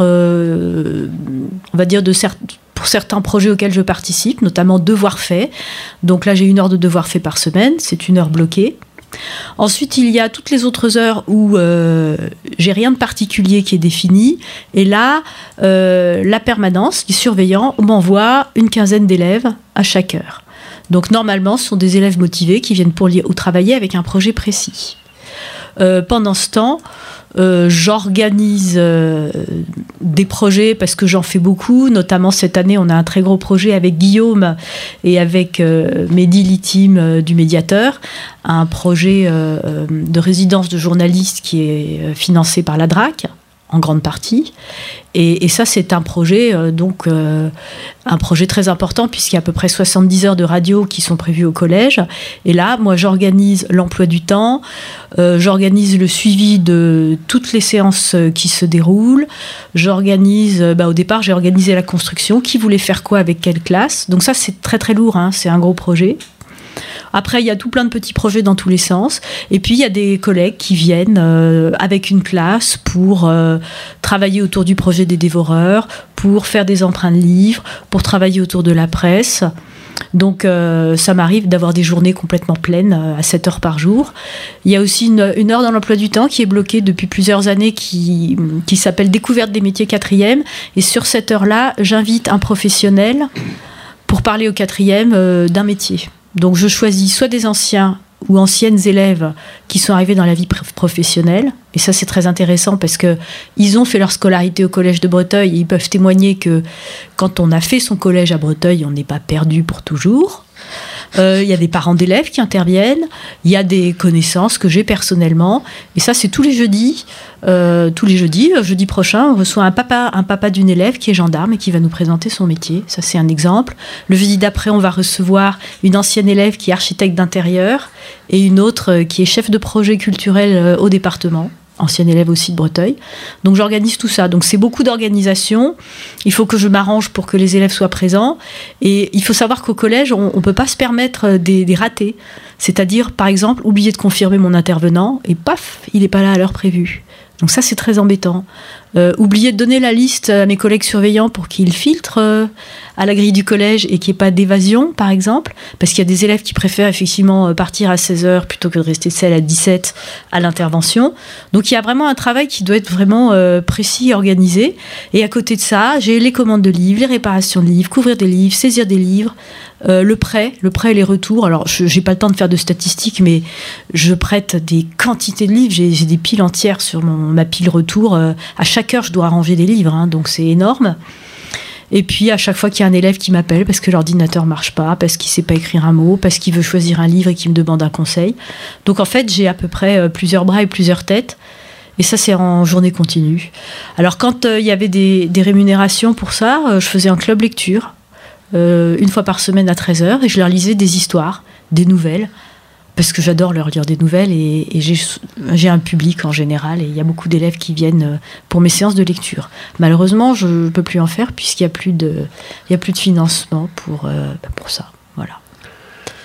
S4: on va dire, pour certains projets auxquels je participe, notamment devoirs faits. Donc là, j'ai 1 heure de devoirs faits par semaine, c'est 1 heure bloquée. Ensuite, il y a toutes les autres heures où j'ai rien de particulier qui est défini. Et là, la permanence, les surveillants m'envoient une quinzaine d'élèves à chaque heure. Donc normalement, ce sont des élèves motivés qui viennent pour lire ou travailler avec un projet précis. Pendant ce temps, j'organise des projets parce que j'en fais beaucoup. Notamment cette année, on a un très gros projet avec Guillaume et avec Mehdi Litim du Médiateur, un projet de résidence de journalistes qui est financé par la DRAC en grande partie. Et ça, c'est un projet, un projet très important puisqu'il y a à peu près 70 heures de radio qui sont prévues au collège. Et là, moi, j'organise l'emploi du temps, j'organise le suivi de toutes les séances qui se déroulent. J'organise, au départ, j'ai organisé la construction, qui voulait faire quoi avec quelle classe. Donc ça, c'est très très lourd, hein, c'est un gros projet. Après, il y a tout plein de petits projets dans tous les sens. Et puis, il y a des collègues qui viennent avec une classe pour travailler autour du projet des dévoreurs, pour faire des emprunts de livres, pour travailler autour de la presse. Donc, ça m'arrive d'avoir des journées complètement pleines à 7 heures par jour. Il y a aussi une heure dans l'emploi du temps qui est bloquée depuis plusieurs années qui s'appelle Découverte des métiers 4e. Et sur cette heure-là, j'invite un professionnel pour parler au 4e d'un métier. Donc je choisis soit des anciens ou anciennes élèves qui sont arrivés dans la vie professionnelle. Et ça, c'est très intéressant parce qu'ils ont fait leur scolarité au collège de Breteuil et ils peuvent témoigner que quand on a fait son collège à Breteuil, on n'est pas perdu pour toujours. Il y a des parents d'élèves qui interviennent, il y a des connaissances que j'ai personnellement, et ça c'est tous les jeudis. Jeudi prochain, on reçoit un papa d'une élève qui est gendarme et qui va nous présenter son métier. Ça c'est un exemple. Le jeudi d'après, on va recevoir une ancienne élève qui est architecte d'intérieur et une autre qui est chef de projet culturel au département. Ancienne élève aussi de Breteuil. Donc j'organise tout ça. Donc c'est beaucoup d'organisation. Il faut que je m'arrange pour que les élèves soient présents. Et il faut savoir qu'au collège, on ne peut pas se permettre des ratés. C'est-à-dire, par exemple, oublier de confirmer mon intervenant et paf, il n'est pas là à l'heure prévue. Donc ça, c'est très embêtant. Oublier de donner la liste à mes collègues surveillants pour qu'ils filtrent à la grille du collège et qu'il n'y ait pas d'évasion, par exemple, parce qu'il y a des élèves qui préfèrent effectivement partir à 16h plutôt que de rester seul à 17 à l'intervention. Donc il y a vraiment un travail qui doit être vraiment précis et organisé. Et à côté de ça, j'ai les commandes de livres, les réparations de livres, couvrir des livres, saisir des livres, le prêt et les retours. Alors je n'ai pas le temps de faire de statistiques, mais je prête des quantités de livres. J'ai des piles entières sur ma pile retour. À chaque heure, je dois ranger des livres, hein, donc c'est énorme. Et puis, à chaque fois qu'il y a un élève qui m'appelle parce que l'ordinateur ne marche pas, parce qu'il ne sait pas écrire un mot, parce qu'il veut choisir un livre et qu'il me demande un conseil. Donc, en fait, j'ai à peu près plusieurs bras et plusieurs têtes. Et ça, c'est en journée continue. Alors, quand il y avait des rémunérations pour ça, je faisais un club lecture, une fois par semaine à 13h, et je leur lisais des histoires, des nouvelles, parce que j'adore leur lire des nouvelles, et j'ai un public en général, et il y a beaucoup d'élèves qui viennent pour mes séances de lecture. Malheureusement, je ne peux plus en faire, puisqu'il n'y a plus de financement pour ça. Voilà.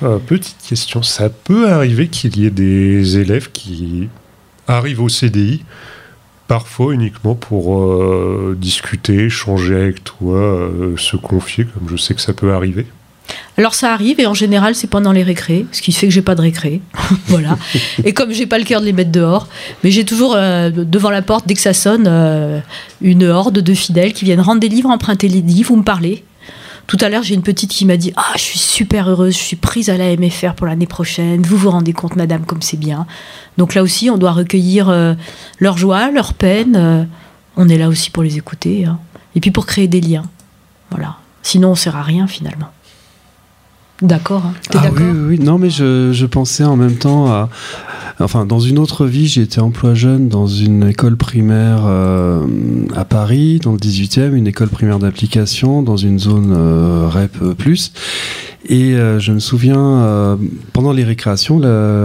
S1: Petite question, ça peut arriver qu'il y ait des élèves qui arrivent au CDI parfois uniquement pour discuter, échanger avec toi, se confier, comme je sais que ça peut arriver.
S4: Alors ça arrive et en général c'est pendant les récrés, ce qui fait que j'ai pas de récré, voilà. Et comme j'ai pas le cœur de les mettre dehors, mais j'ai toujours devant la porte dès que ça sonne une horde de fidèles qui viennent rendre des livres, emprunter les livres ou me parler. Tout à l'heure j'ai une petite qui m'a dit je suis super heureuse, je suis prise à la MFR pour l'année prochaine. Vous vous rendez compte madame comme c'est bien. Donc là aussi on doit recueillir leur joie, leur peine. On est là aussi pour les écouter hein. Et puis pour créer des liens. Voilà. Sinon on sert à rien finalement. D'accord, hein. T'es d'accord ?
S3: Oui. Non, mais je pensais en même temps à... Enfin, dans une autre vie, j'ai été emploi jeune dans une école primaire à Paris, dans le 18e, une école primaire d'application, dans une zone REP+. Et je me souviens, pendant les récréations,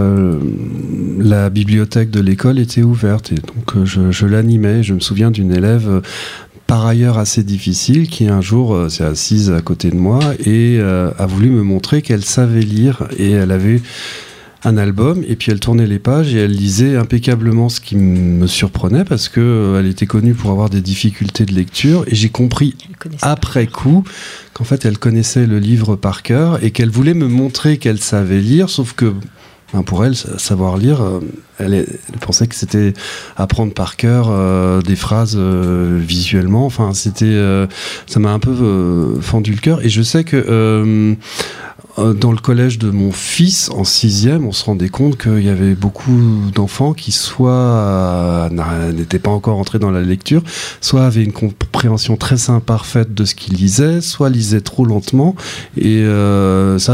S3: la bibliothèque de l'école était ouverte. Et donc, je l'animais. Je me souviens d'une élève... par ailleurs assez difficile, qui un jour s'est assise à côté de moi et a voulu me montrer qu'elle savait lire. Et elle avait un album, et puis elle tournait les pages et elle lisait impeccablement, ce qui me surprenait parce qu'elle était connue pour avoir des difficultés de lecture. Et j'ai compris après coup qu'en fait elle connaissait le livre par cœur et qu'elle voulait me montrer qu'elle savait lire, sauf que pour elle, savoir lire, elle pensait que c'était apprendre par cœur des phrases visuellement. Enfin, ça m'a un peu fendu le cœur. Et je sais que dans le collège de mon fils, en 6e, on se rendait compte qu'il y avait beaucoup d'enfants qui soit n'étaient pas encore entrés dans la lecture, soit avaient une compréhension très imparfaite de ce qu'ils lisaient, soit lisaient trop lentement. Et ça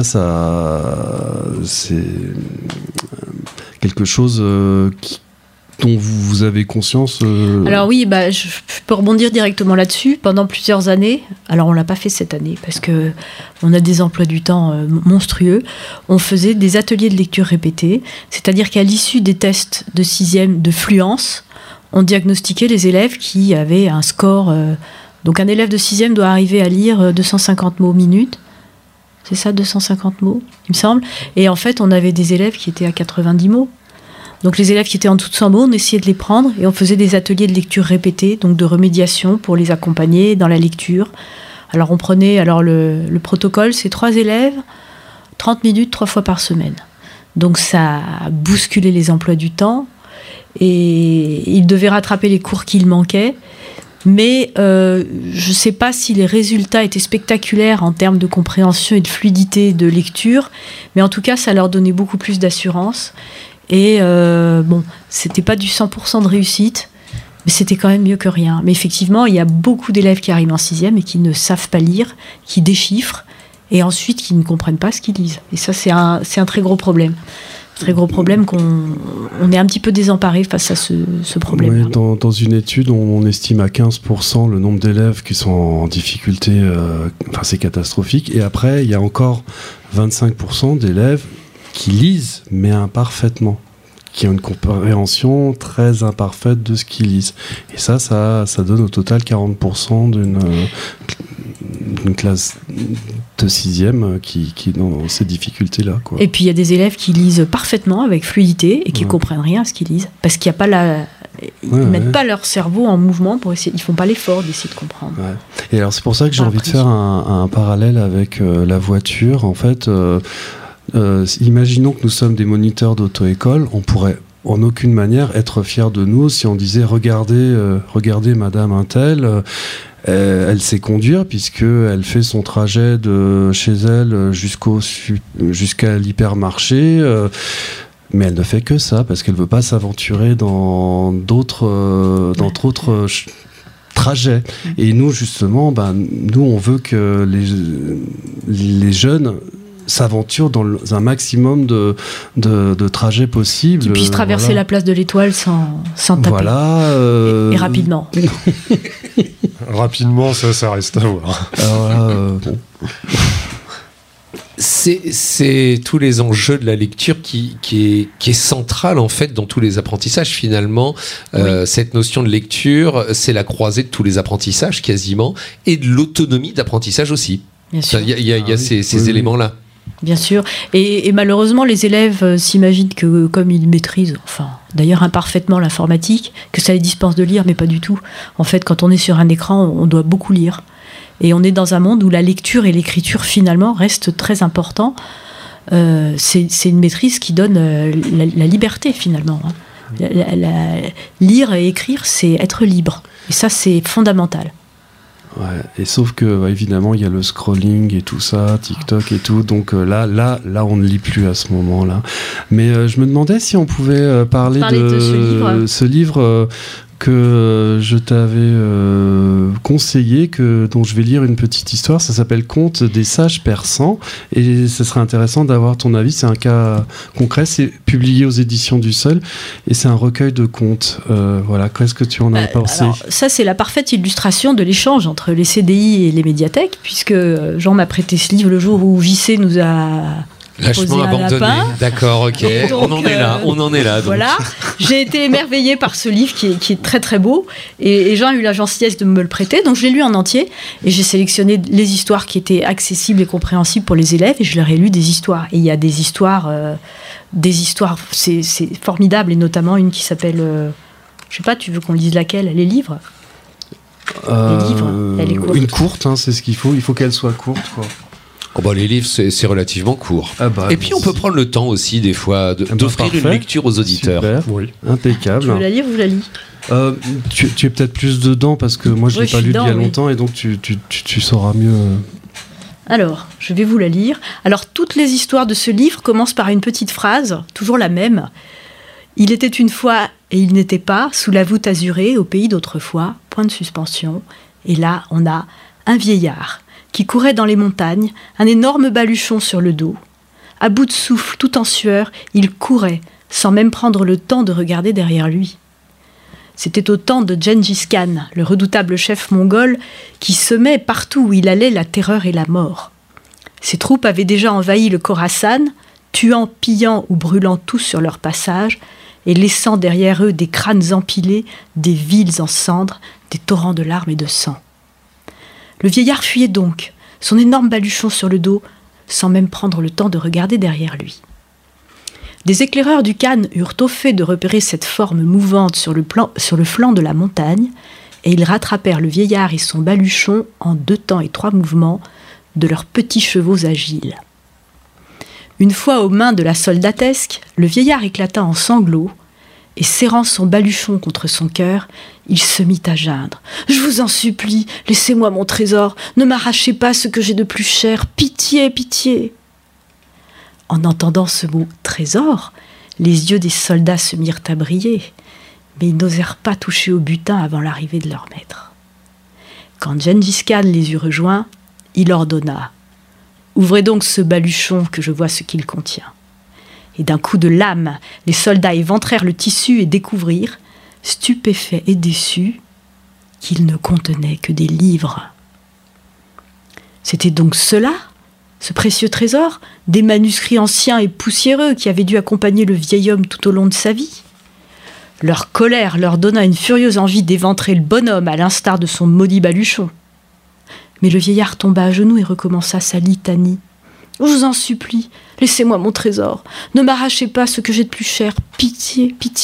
S3: c'est quelque chose dont vous avez conscience
S4: Alors oui, je peux rebondir directement là-dessus. Pendant plusieurs années, alors on l'a pas fait cette année parce que on a des emplois du temps monstrueux, on faisait des ateliers de lecture répétés, c'est-à-dire qu'à l'issue des tests de 6e de fluence, on diagnostiquait les élèves qui avaient un score... donc un élève de 6e doit arriver à lire 250 mots minute. C'est ça, 250 mots, il me semble. Et en fait, on avait des élèves qui étaient à 90 mots. Donc les élèves qui étaient en dessous de 100 mots, on essayait de les prendre et on faisait des ateliers de lecture répétés, donc de remédiation pour les accompagner dans la lecture. Alors on prenait, le protocole, c'est 3 élèves, 30 minutes, 3 fois par semaine. Donc ça a bousculé les emplois du temps et ils devaient rattraper les cours qu'il manquait. Mais je ne sais pas si les résultats étaient spectaculaires en termes de compréhension et de fluidité de lecture, mais en tout cas, ça leur donnait beaucoup plus d'assurance. Et c'était pas du 100% de réussite, mais c'était quand même mieux que rien. Mais effectivement, il y a beaucoup d'élèves qui arrivent en 6e et qui ne savent pas lire, qui déchiffrent, et ensuite qui ne comprennent pas ce qu'ils lisent. Et ça, c'est un très gros problème. Très gros problème qu'on est un petit peu désemparé face à ce problème.
S3: Oui, dans une étude, on estime à 15% le nombre d'élèves qui sont en difficulté, c'est catastrophique. Et après, il y a encore 25% d'élèves qui lisent, mais imparfaitement, qui ont une compréhension très imparfaite de ce qu'ils lisent. Et ça donne au total 40% d'une classe de 6e qui est dans ces difficultés-là, quoi.
S4: Et puis il y a des élèves qui lisent parfaitement, avec fluidité, et qui comprennent rien à ce qu'ils lisent, parce qu'il n'y a pas ils mettent pas leur cerveau en mouvement pour essayer, ils font pas l'effort d'essayer de comprendre. Ouais.
S3: Et alors c'est pour ça que j'ai envie de faire un parallèle avec la voiture. En fait, imaginons que nous sommes des moniteurs d'auto-école, on pourrait en aucune manière être fiers de nous si on disait regardez madame Untel, elle sait conduire puisqu'elle fait son trajet de chez elle jusqu'à l'hypermarché, mais elle ne fait que ça parce qu'elle ne veut pas s'aventurer dans d'autres trajets. Et nous justement, nous on veut que les jeunes s'aventurent dans un maximum de trajets possibles.
S4: Qu'ils puissent traverser la place de l'Étoile sans taper.
S3: Voilà.
S4: Et rapidement.
S1: Rapidement, ça reste à voir.
S3: Bon.
S2: C'est tous les enjeux de la lecture qui est central en fait dans tous les apprentissages finalement. Cette notion de lecture, c'est la croisée de tous les apprentissages quasiment et de l'autonomie d'apprentissage aussi. Il y a ces éléments-là.
S4: Bien sûr. Et malheureusement, les élèves s'imaginent que comme ils maîtrisent, d'ailleurs imparfaitement l'informatique, que ça les dispense de lire, mais pas du tout. En fait, quand on est sur un écran, on doit beaucoup lire. Et on est dans un monde où la lecture et l'écriture, finalement, restent très importants. C'est une maîtrise qui donne la liberté, finalement. Lire et écrire, c'est être libre. Et ça, c'est fondamental.
S3: Ouais, et sauf que évidemment il y a le scrolling et tout ça, TikTok et tout, donc là on ne lit plus à ce moment-là. Mais je me demandais si on pouvait parler de ce livre que je t'avais conseillé, dont je vais lire une petite histoire. Ça s'appelle Contes des sages persans, et ce serait intéressant d'avoir ton avis. C'est un cas concret, c'est publié aux éditions du Seuil, et c'est un recueil de contes. Voilà, qu'est-ce que tu en as pensé?
S4: Alors, ça, c'est la parfaite illustration de l'échange entre les CDI et les médiathèques, puisque Jean m'a prêté ce livre le jour où JC nous a...
S2: Lâchement abandonné. D'accord, ok. Donc, on en est là. Donc.
S4: Voilà. J'ai été émerveillée par ce livre qui est très très beau. Et Jean a eu la gentillesse de me le prêter. Donc je l'ai lu en entier. Et j'ai sélectionné les histoires qui étaient accessibles et compréhensibles pour les élèves. Et je leur ai lu des histoires. Et il y a des histoires, c'est formidable. Et notamment une qui s'appelle... je sais pas, tu veux qu'on lise laquelle? Les livres. Les livres. Elle est courte.
S3: Une courte, hein, c'est ce qu'il faut. Il faut qu'elle soit courte, quoi.
S2: Oh bah, les livres, c'est relativement court. Et puis, on peut prendre le temps aussi, des fois, d'offrir une lecture aux auditeurs.
S3: Super. Oui. Impeccable.
S4: Tu veux la lire ou je la lis?
S3: Tu es peut-être plus dedans, parce que moi, je ne l'ai pas lu il y a longtemps, et donc tu sauras mieux.
S4: Alors, je vais vous la lire. Alors, toutes les histoires de ce livre commencent par une petite phrase, toujours la même. Il était une fois, et il n'était pas, sous la voûte azurée, au pays d'autrefois, point de suspension. Et là, on a un vieillard qui courait dans les montagnes, un énorme baluchon sur le dos. À bout de souffle, tout en sueur, il courait, sans même prendre le temps de regarder derrière lui. C'était au temps de Gengis Khan, le redoutable chef mongol, qui semait partout où il allait la terreur et la mort. Ses troupes avaient déjà envahi le Khorasan, tuant, pillant ou brûlant tout sur leur passage, et laissant derrière eux des crânes empilés, des villes en cendres, des torrents de larmes et de sang. Le vieillard fuyait donc, son énorme baluchon sur le dos, sans même prendre le temps de regarder derrière lui. Des éclaireurs du Khan eurent au fait de repérer cette forme mouvante sur le flanc de la montagne, et ils rattrapèrent le vieillard et son baluchon en 2 temps et 3 mouvements de leurs petits chevaux agiles. Une fois aux mains de la soldatesque, le vieillard éclata en sanglots, et serrant son baluchon contre son cœur, il se mit à geindre. « Je vous en supplie, laissez-moi mon trésor, ne m'arrachez pas ce que j'ai de plus cher, pitié, pitié !» En entendant ce mot « trésor », les yeux des soldats se mirent à briller, mais ils n'osèrent pas toucher au butin avant l'arrivée de leur maître. Quand Gengis Khan les eut rejoints, il ordonna « Ouvrez donc ce baluchon que je vois ce qu'il contient. » Et d'un coup de lame, les soldats éventrèrent le tissu et découvrirent, stupéfaits et déçus, qu'il ne contenait que des livres. C'était donc cela, ce précieux trésor, des manuscrits anciens et poussiéreux qui avaient dû accompagner le vieil homme tout au long de sa vie. Leur colère leur donna une furieuse envie d'éventrer le bonhomme à l'instar de son maudit baluchon. Mais le vieillard tomba à genoux et recommença sa litanie. « Je vous en supplie, laissez-moi mon trésor. Ne m'arrachez pas ce que j'ai de plus cher. Pitié, pitié. »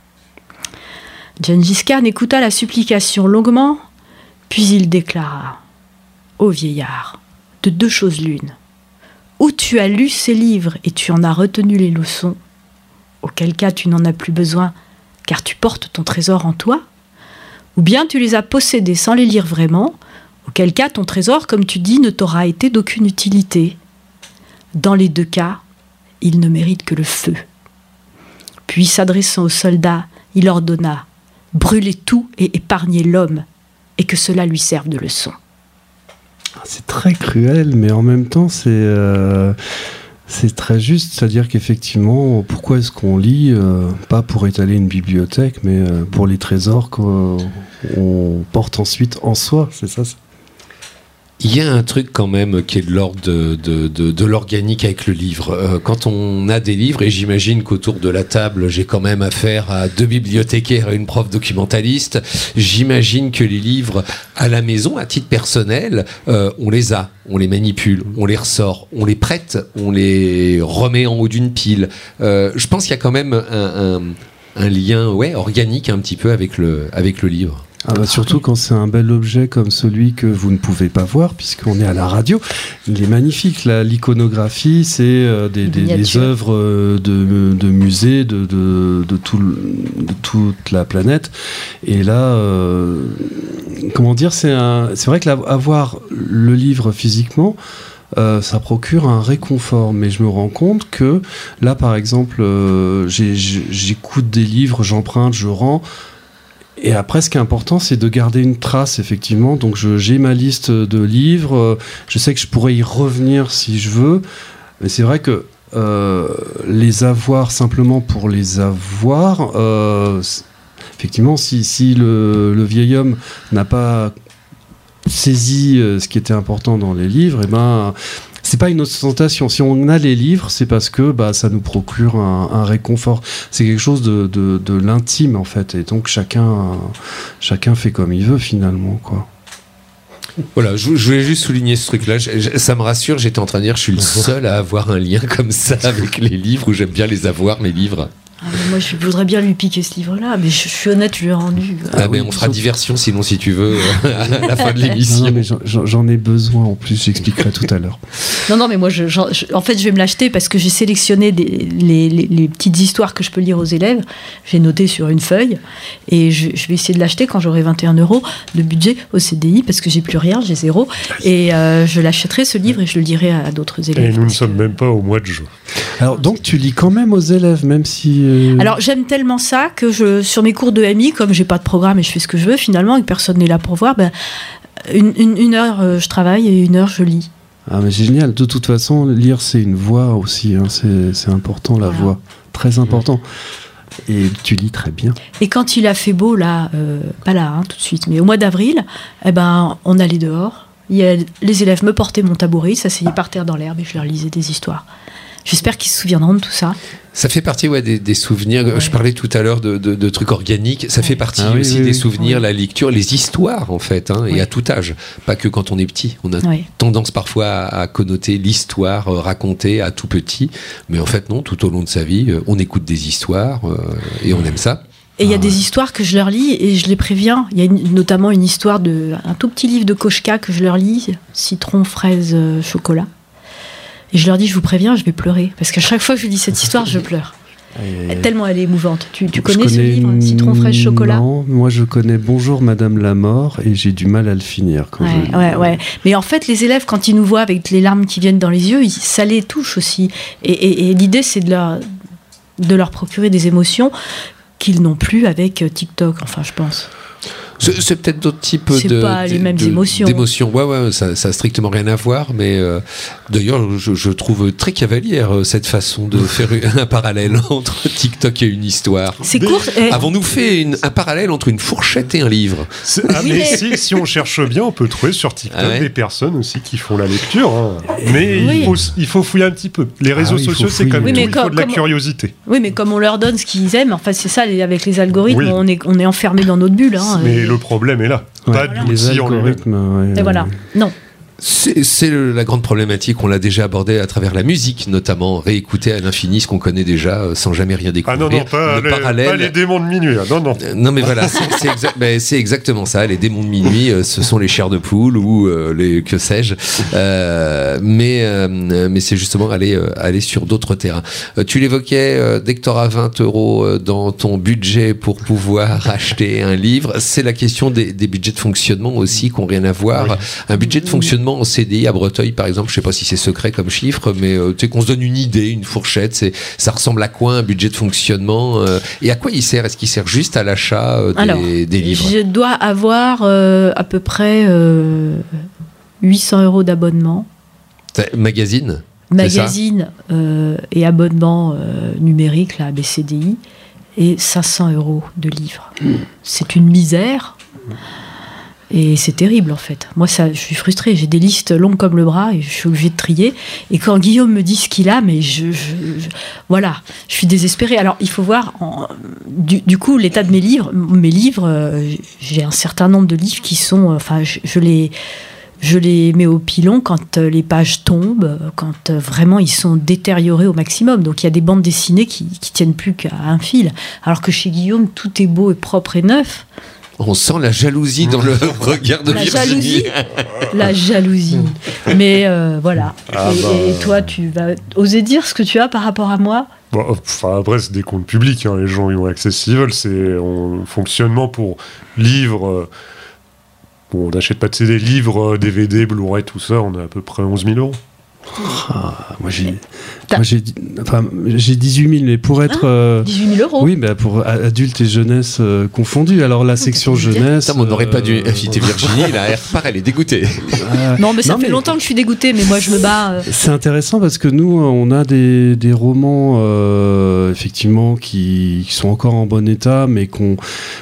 S4: Gengis Khan écouta la supplication longuement, puis il déclara « Ô vieillard, de 2 choses l'une. Ou tu as lu ces livres et tu en as retenu les leçons, auquel cas tu n'en as plus besoin, car tu portes ton trésor en toi, ou bien tu les as possédés sans les lire vraiment, auquel cas ton trésor, comme tu dis, ne t'aura été d'aucune utilité. Dans les 2 cas, il ne mérite que le feu. » Puis, s'adressant aux soldats, il ordonna « Brûlez tout et épargnez l'homme, et que cela lui serve de leçon. »
S3: C'est très cruel, mais en même temps, c'est très juste. C'est-à-dire qu'effectivement, pourquoi est-ce qu'on lit pas pour étaler une bibliothèque, mais pour les trésors qu'on porte ensuite en soi, c'est ça.
S2: Il y a un truc quand même qui est de l'ordre de l'organique avec le livre. Quand on a des livres, et j'imagine qu'autour de la table, j'ai quand même affaire à 2 bibliothécaires et une prof documentaliste, j'imagine que les livres à la maison, à titre personnel, on les a, on les manipule, on les ressort, on les prête, on les remet en haut d'une pile. Je pense qu'il y a quand même un lien organique un petit peu avec le livre.
S3: Ah bah surtout quand c'est un bel objet comme celui que vous ne pouvez pas voir puisqu'on est à la radio. Il est magnifique. L'iconographie, c'est des œuvres de musées de toute la planète. Et là, comment dire, c'est vrai que avoir le livre physiquement, ça procure un réconfort, mais je me rends compte que là, par exemple, j'écoute des livres, j'emprunte, je rends. Et après, ce qui est important, c'est de garder une trace, effectivement. Donc, j'ai ma liste de livres. Je sais que je pourrais y revenir si je veux. Mais c'est vrai que les avoir simplement pour les avoir, effectivement, si le vieil homme n'a pas saisi ce qui était important dans les livres, eh ben, c'est pas une ostentation. Si on a les livres, c'est parce que ça nous procure un réconfort. C'est quelque chose de l'intime, en fait. Et donc, chacun fait comme il veut, finalement, quoi.
S2: Voilà, je voulais juste souligner ce truc-là. Ça me rassure, j'étais en train de dire, je suis le seul à avoir un lien comme ça avec les livres, où j'aime bien les avoir, mes livres.
S4: Moi, je voudrais bien lui piquer ce livre-là, mais je suis honnête, je lui ai rendu.
S2: Mais on fera diversion, sinon, si tu veux, à la fin de l'émission.
S3: Non, mais j'en ai besoin, en plus, j'expliquerai tout à l'heure.
S4: Non, mais moi, en fait, je vais me l'acheter parce que j'ai sélectionné les petites histoires que je peux lire aux élèves. J'ai noté sur une feuille et je vais essayer de l'acheter quand j'aurai 21 € de budget au CDI parce que j'ai plus rien, j'ai 0. Et je l'achèterai, ce livre, et je le lirai à d'autres élèves.
S1: Et nous ne sommes même pas au mois de juin.
S3: Alors, donc, tu lis quand même aux élèves, même si...
S4: Alors, j'aime tellement ça que sur mes cours de MI, comme j'ai pas de programme et je fais ce que je veux, finalement, et que personne n'est là pour voir, une heure, je travaille et 1 heure, je lis.
S3: Ah, mais c'est génial. De toute façon, lire, c'est une voix aussi. Hein. C'est important, la voix. Très important. Et tu lis très bien.
S4: Et quand il a fait beau, là, pas là, tout de suite, mais au mois d'avril, on allait dehors. Les élèves me portaient mon tabouret, ils s'asseyaient par terre dans l'herbe et je leur lisais des histoires. J'espère qu'ils se souviendront de tout ça.
S2: Ça fait partie des souvenirs. Ouais. Je parlais tout à l'heure de trucs organiques. Ça fait partie aussi des souvenirs, la lecture, les histoires en fait, et à tout âge. Pas que quand on est petit. On a tendance parfois à connoter l'histoire racontée à tout petit. Mais en fait non, tout au long de sa vie, on écoute des histoires et on aime ça.
S4: Et il y a des histoires que je leur lis et je les préviens. Il y a notamment une histoire un tout petit livre de Kochka que je leur lis, citron, fraise, chocolat. Et je leur dis, je vous préviens, je vais pleurer. Parce qu'à chaque fois que je lis cette histoire, je pleure. Tellement elle est émouvante. Tu connais ce livre, Citron, fraise, chocolat ?
S3: Non, moi je connais Bonjour Madame la Mort et j'ai du mal à le finir.
S4: Ouais. Mais en fait, les élèves, quand ils nous voient avec les larmes qui viennent dans les yeux, ça les touche aussi. Et l'idée, c'est de leur procurer des émotions qu'ils n'ont plus avec TikTok, enfin, je pense.
S2: C'est peut-être d'autres types
S4: pas les mêmes émotions.
S2: d'émotions. Ouais, ça a strictement rien à voir, mais d'ailleurs, je trouve très cavalière cette façon de faire un parallèle entre TikTok et une histoire.
S4: C'est court.
S2: Avons-nous fait un parallèle entre une fourchette et un livre ?
S1: Mais si on cherche bien, on peut trouver sur TikTok des personnes aussi qui font la lecture. Hein. Mais il faut fouiller un petit peu. Les réseaux sociaux, c'est comme tout, il faut de la curiosité.
S4: Oui, mais comme on leur donne ce qu'ils aiment, enfin, c'est ça, avec les algorithmes, on est enfermé dans notre bulle. Hein,
S1: mais le problème est là. Pas de
S3: les algorithmes.
S4: Et voilà. Non.
S2: C'est la grande problématique, on l'a déjà abordé à travers la musique, notamment réécouter à l'infini ce qu'on connaît déjà sans jamais rien découvrir.
S1: Ah non, pas les démons de minuit.
S2: Non, mais voilà, c'est exactement ça. Les démons de minuit, ce sont les chairs de poule ou les que sais-je. Mais c'est justement aller sur d'autres terrains. Tu l'évoquais, dès que tu auras 20 € dans ton budget pour pouvoir acheter un livre, c'est la question des budgets de fonctionnement aussi qui n'ont rien à voir. Oui. Un budget de fonctionnement en CDI à Breteuil, par exemple, je sais pas si c'est secret comme chiffre, mais tu sais qu'on se donne une idée, une fourchette, ça ressemble à quoi un budget de fonctionnement et à quoi il sert ? Est-ce qu'il sert juste à l'achat des livres ?
S4: Je dois avoir à peu près 800 € d'abonnement.
S2: Magazine,
S4: et abonnement numérique, là, BCDI, et 500 € de livres. C'est une misère. Et c'est terrible en fait. Moi, je suis frustrée. J'ai des listes longues comme le bras et je suis obligée de trier. Et quand Guillaume me dit ce qu'il a, mais voilà, je suis désespérée. Alors, il faut voir, du coup, l'état de mes livres. Mes livres, j'ai un certain nombre de livres qui sont, je les mets au pilon quand les pages tombent, quand vraiment ils sont détériorés au maximum. Donc il y a des bandes dessinées qui tiennent plus qu'à un fil. Alors que chez Guillaume, tout est beau et propre et neuf.
S2: On sent la jalousie dans le regard de Virginie.
S4: La jalousie. Mais voilà. Et toi, tu vas oser dire ce que tu as par rapport à moi ?
S1: Bon, après, c'est des comptes publics. Les gens ils ont accès s'ils veulent. C'est un fonctionnement pour livres. On n'achète pas de CD, livres, DVD, Blu-ray, tout ça. On a à peu près 11 000 €.
S3: Moi j'ai 18 000, mais pour être
S4: 18 000 €.
S3: Oui, bah pour adultes et jeunesse confondus. Alors la section jeunesse.
S2: On n'aurait pas dû inviter Virginie. Là, elle repart, elle est dégoûtée.
S4: Non, mais ça fait longtemps que je suis dégoûtée, mais moi je me bats.
S3: C'est intéressant parce que nous, on a des romans effectivement qui sont encore en bon état, mais qu'on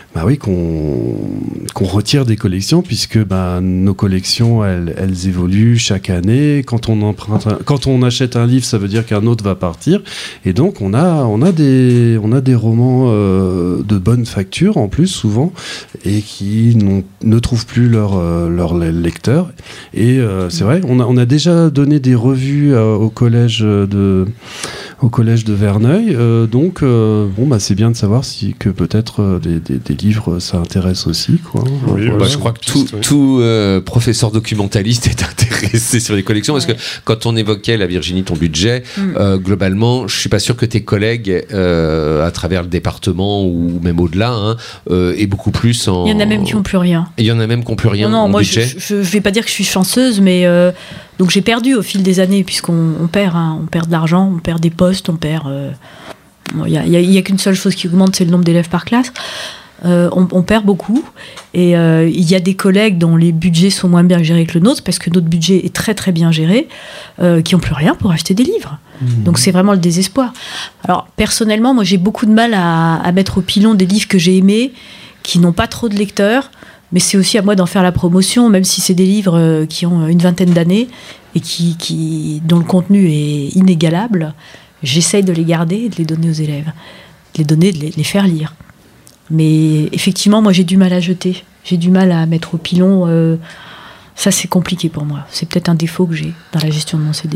S3: retire des collections, puisque nos collections elles évoluent chaque année. Quand on achète un livre, ça veut dire qu'un autre va partir, et donc on a des romans de bonne facture en plus souvent, et qui ne trouvent plus leur lecteur. Et c'est vrai, on a déjà donné des revues au collège de Verneuil, donc c'est bien de savoir que peut-être des livres ça intéresse aussi, quoi.
S1: Oui,
S2: voilà. Je crois que tout professeur documentaliste est intéressé sur les collections, parce que quand on évoquait, la Virginie, ton budget, globalement, je suis pas sûr que tes collègues à travers le département ou même au-delà aient beaucoup plus en...
S4: Il y en a même qui n'ont plus rien.
S2: Il y en a même qui n'ont plus rien en
S4: moi,
S2: budget.
S4: Je vais pas dire que je suis chanceuse, mais donc j'ai perdu au fil des années, puisqu'on perd, on perd de l'argent, on perd des postes, on perd... Il y a qu'une seule chose qui augmente, c'est le nombre d'élèves par classe. On perd beaucoup, et il y a des collègues dont les budgets sont moins bien gérés que le nôtre, parce que notre budget est très très bien géré, qui n'ont plus rien pour acheter des livres. Donc c'est vraiment le désespoir. Alors personnellement, moi j'ai beaucoup de mal à mettre au pilon des livres que j'ai aimés, qui n'ont pas trop de lecteurs, mais c'est aussi à moi d'en faire la promotion, même si c'est des livres qui ont une vingtaine d'années et dont le contenu est inégalable. J'essaye de les garder et de les donner aux élèves, de les faire lire. Mais effectivement, moi j'ai du mal à jeter, j'ai du mal à mettre au pilon. Ça c'est compliqué pour moi. C'est peut-être un défaut que j'ai dans la gestion de mon CDI.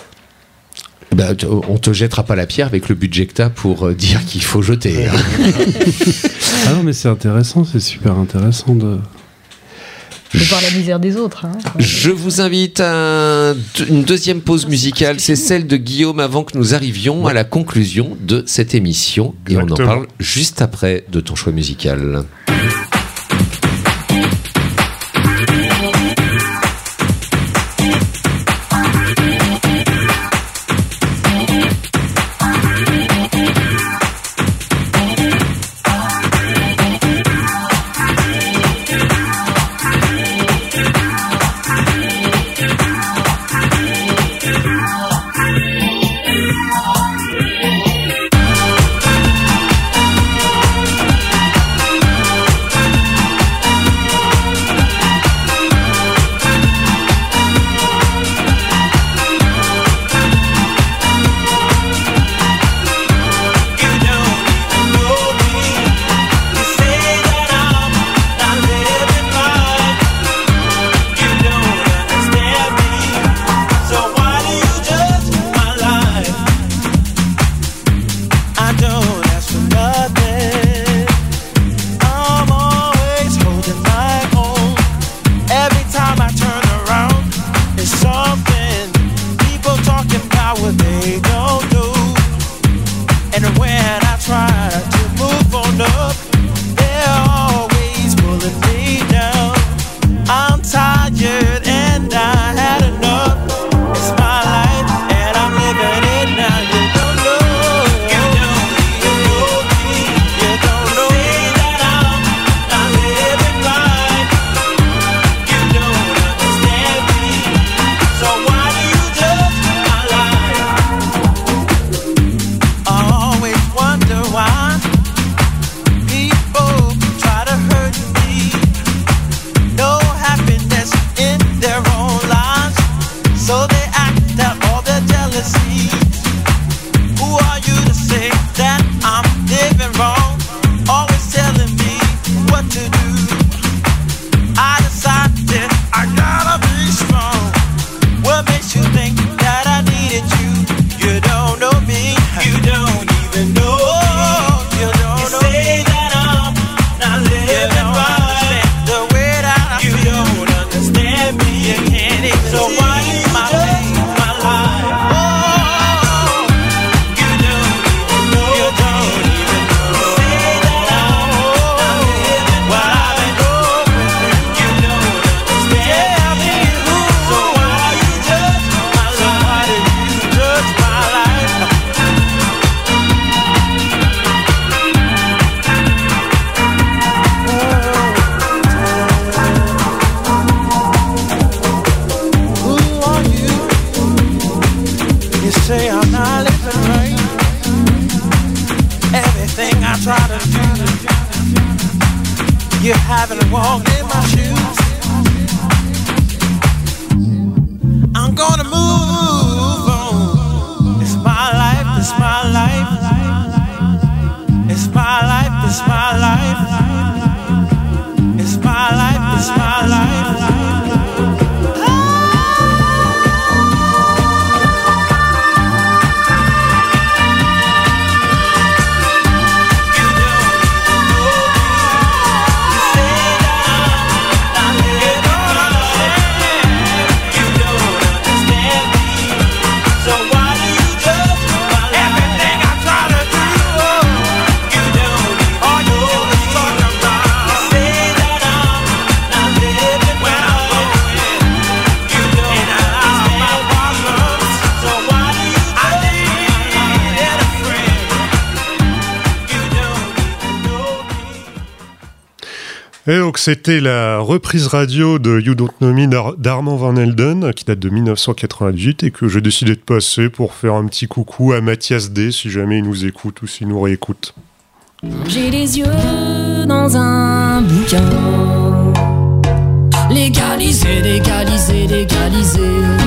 S2: On te jettera pas la pierre avec le budget que t'as pour dire qu'il faut jeter.
S3: Ah non, mais c'est intéressant, c'est super intéressant de
S4: voir la misère des autres.
S2: Je vous invite à une deuxième pause musicale, c'est celle de Guillaume, avant que nous arrivions à la conclusion de cette émission.
S1: Exactement.
S2: Et on en parle juste après de ton choix musical.
S7: try to do, you haven't walked in my shoes. I'm gonna move on. It's my life, it's my life. It's my life, it's my life. It's my life, it's my life.
S1: Et donc c'était la reprise radio de You Don't Know Me d'Armand Van Helden qui date de 1998 et que j'ai décidé de passer pour faire un petit coucou à Mathias D si jamais il nous écoute ou s'il nous réécoute.
S8: J'ai les yeux dans un bouquin. Légalisé, légalisé, légalisé.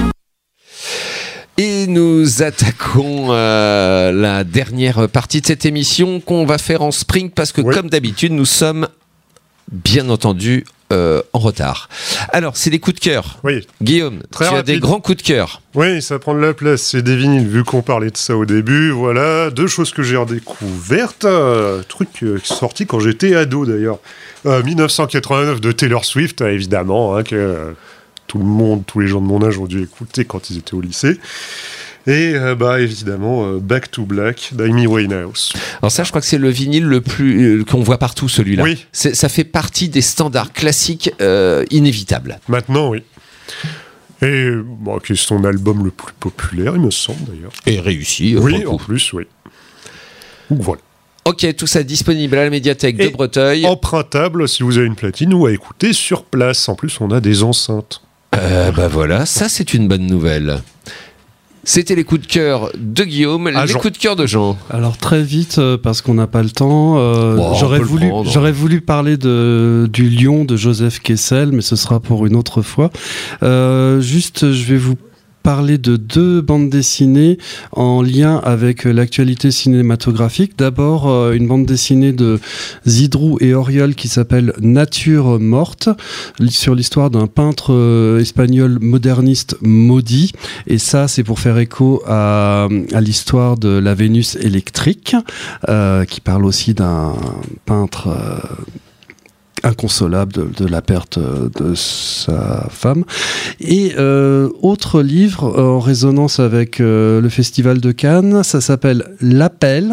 S2: Et nous attaquons la dernière partie de cette émission qu'on va faire en sprint parce que comme d'habitude nous sommes bien entendu en retard. Alors, c'est des coups de cœur.
S1: Oui.
S2: Guillaume, tu as des grands coups de cœur.
S1: Oui, ça prend de la place. C'est des vinyles, vu qu'on parlait de ça au début. Voilà, 2 choses que j'ai redécouvertes. Truc sorti quand j'étais ado, d'ailleurs. 1989 de Taylor Swift, évidemment, que tout le monde, tous les gens de mon âge ont dû écouter quand ils étaient au lycée. Et évidemment, Back to Black d'Amy Winehouse.
S2: Alors ça, je crois que c'est le vinyle le plus qu'on voit partout, celui-là.
S1: Oui.
S2: Ça fait partie des standards classiques inévitables.
S1: Maintenant, oui. Et qui est son album le plus populaire, il me semble d'ailleurs.
S2: Et réussi.
S1: Oui, en plus, oui. Donc voilà.
S2: Ok, tout ça disponible à la médiathèque de Breteuil.
S1: Empruntable si vous avez une platine ou à écouter sur place. En plus, on a des enceintes.
S2: Voilà, ça c'est une bonne nouvelle. C'était les coups de cœur de Guillaume, les coups de cœur de Jean.
S3: Alors très vite, parce qu'on n'a pas le temps, j'aurais voulu parler du Lion de Joseph Kessel, mais ce sera pour une autre fois. Juste, je vais vous parler de 2 bandes dessinées en lien avec l'actualité cinématographique. D'abord, une bande dessinée de Zidrou et Oriol qui s'appelle Nature morte, sur l'histoire d'un peintre espagnol moderniste maudit. Et ça, c'est pour faire écho à l'histoire de la Vénus électrique, qui parle aussi d'un peintre inconsolable de la perte de sa femme. Et autre livre en résonance avec le Festival de Cannes, ça s'appelle L'Appel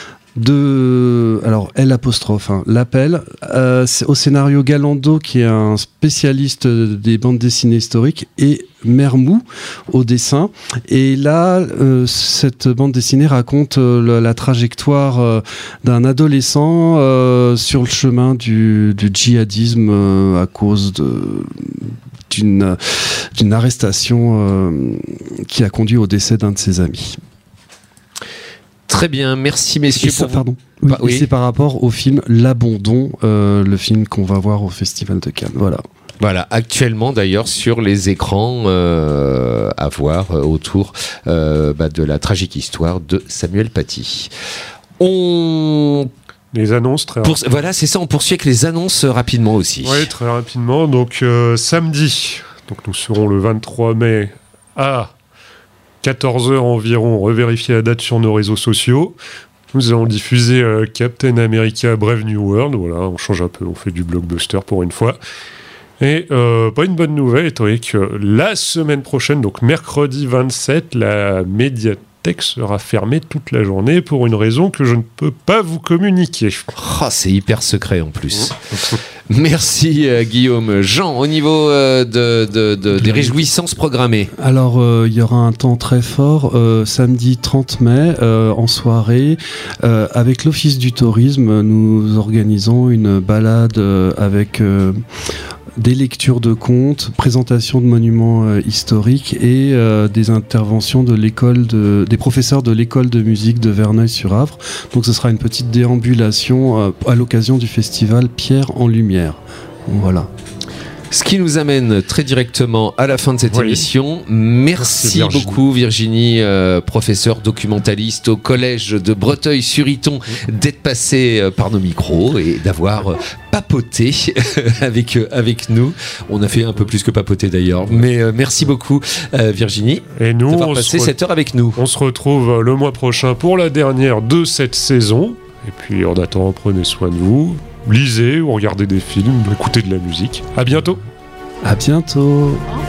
S3: alors L', L'Appel, au scénario Galando qui est un spécialiste des bandes dessinées historiques et Mermou au dessin. Et là, cette bande dessinée raconte la trajectoire d'un adolescent sur le chemin du djihadisme à cause d'une arrestation qui a conduit au décès d'un de ses amis.
S2: Très bien, merci messieurs.
S3: Et c'est par rapport au film L'Abandon, le film qu'on va voir au Festival de Cannes.
S2: Voilà, actuellement d'ailleurs sur les écrans à voir autour de la tragique histoire de Samuel Paty.
S1: Les annonces très rapidement.
S2: Voilà, c'est ça, on poursuit avec les annonces rapidement aussi.
S1: Oui, très rapidement. Donc samedi, nous serons le 23 mai à 14h environ, revérifier la date sur nos réseaux sociaux. Nous allons diffuser Captain America Brave New World. Voilà, on change un peu, on fait du blockbuster pour une fois. Et pas une bonne nouvelle, étant donné que la semaine prochaine, donc mercredi 27, la médiathèque sera fermée toute la journée pour une raison que je ne peux pas vous communiquer.
S2: C'est hyper secret en plus. Merci Guillaume. Jean, au niveau des réjouissances programmées.
S3: Alors il y aura un temps très fort samedi 30 mai en soirée avec l'Office du tourisme. Nous organisons une balade avec des lectures de contes, présentation de monuments historiques et des interventions des professeurs de l'école de musique de Verneuil-sur-Avre. Donc ce sera une petite déambulation à l'occasion du festival Pierre en Lumière. Voilà.
S2: Ce qui nous amène très directement à la fin de cette émission. Merci beaucoup Virginie, professeure documentaliste au collège de Breteuil-sur-Iton, d'être passée par nos micros et d'avoir papoté avec nous. On a fait un peu plus que papoter d'ailleurs, mais merci beaucoup Virginie d'avoir passé cette heure avec nous.
S1: On se retrouve le mois prochain pour la dernière de cette saison. Et puis en attendant, prenez soin de vous. Lisez ou regardez des films, écoutez de la musique. À bientôt.
S3: À bientôt.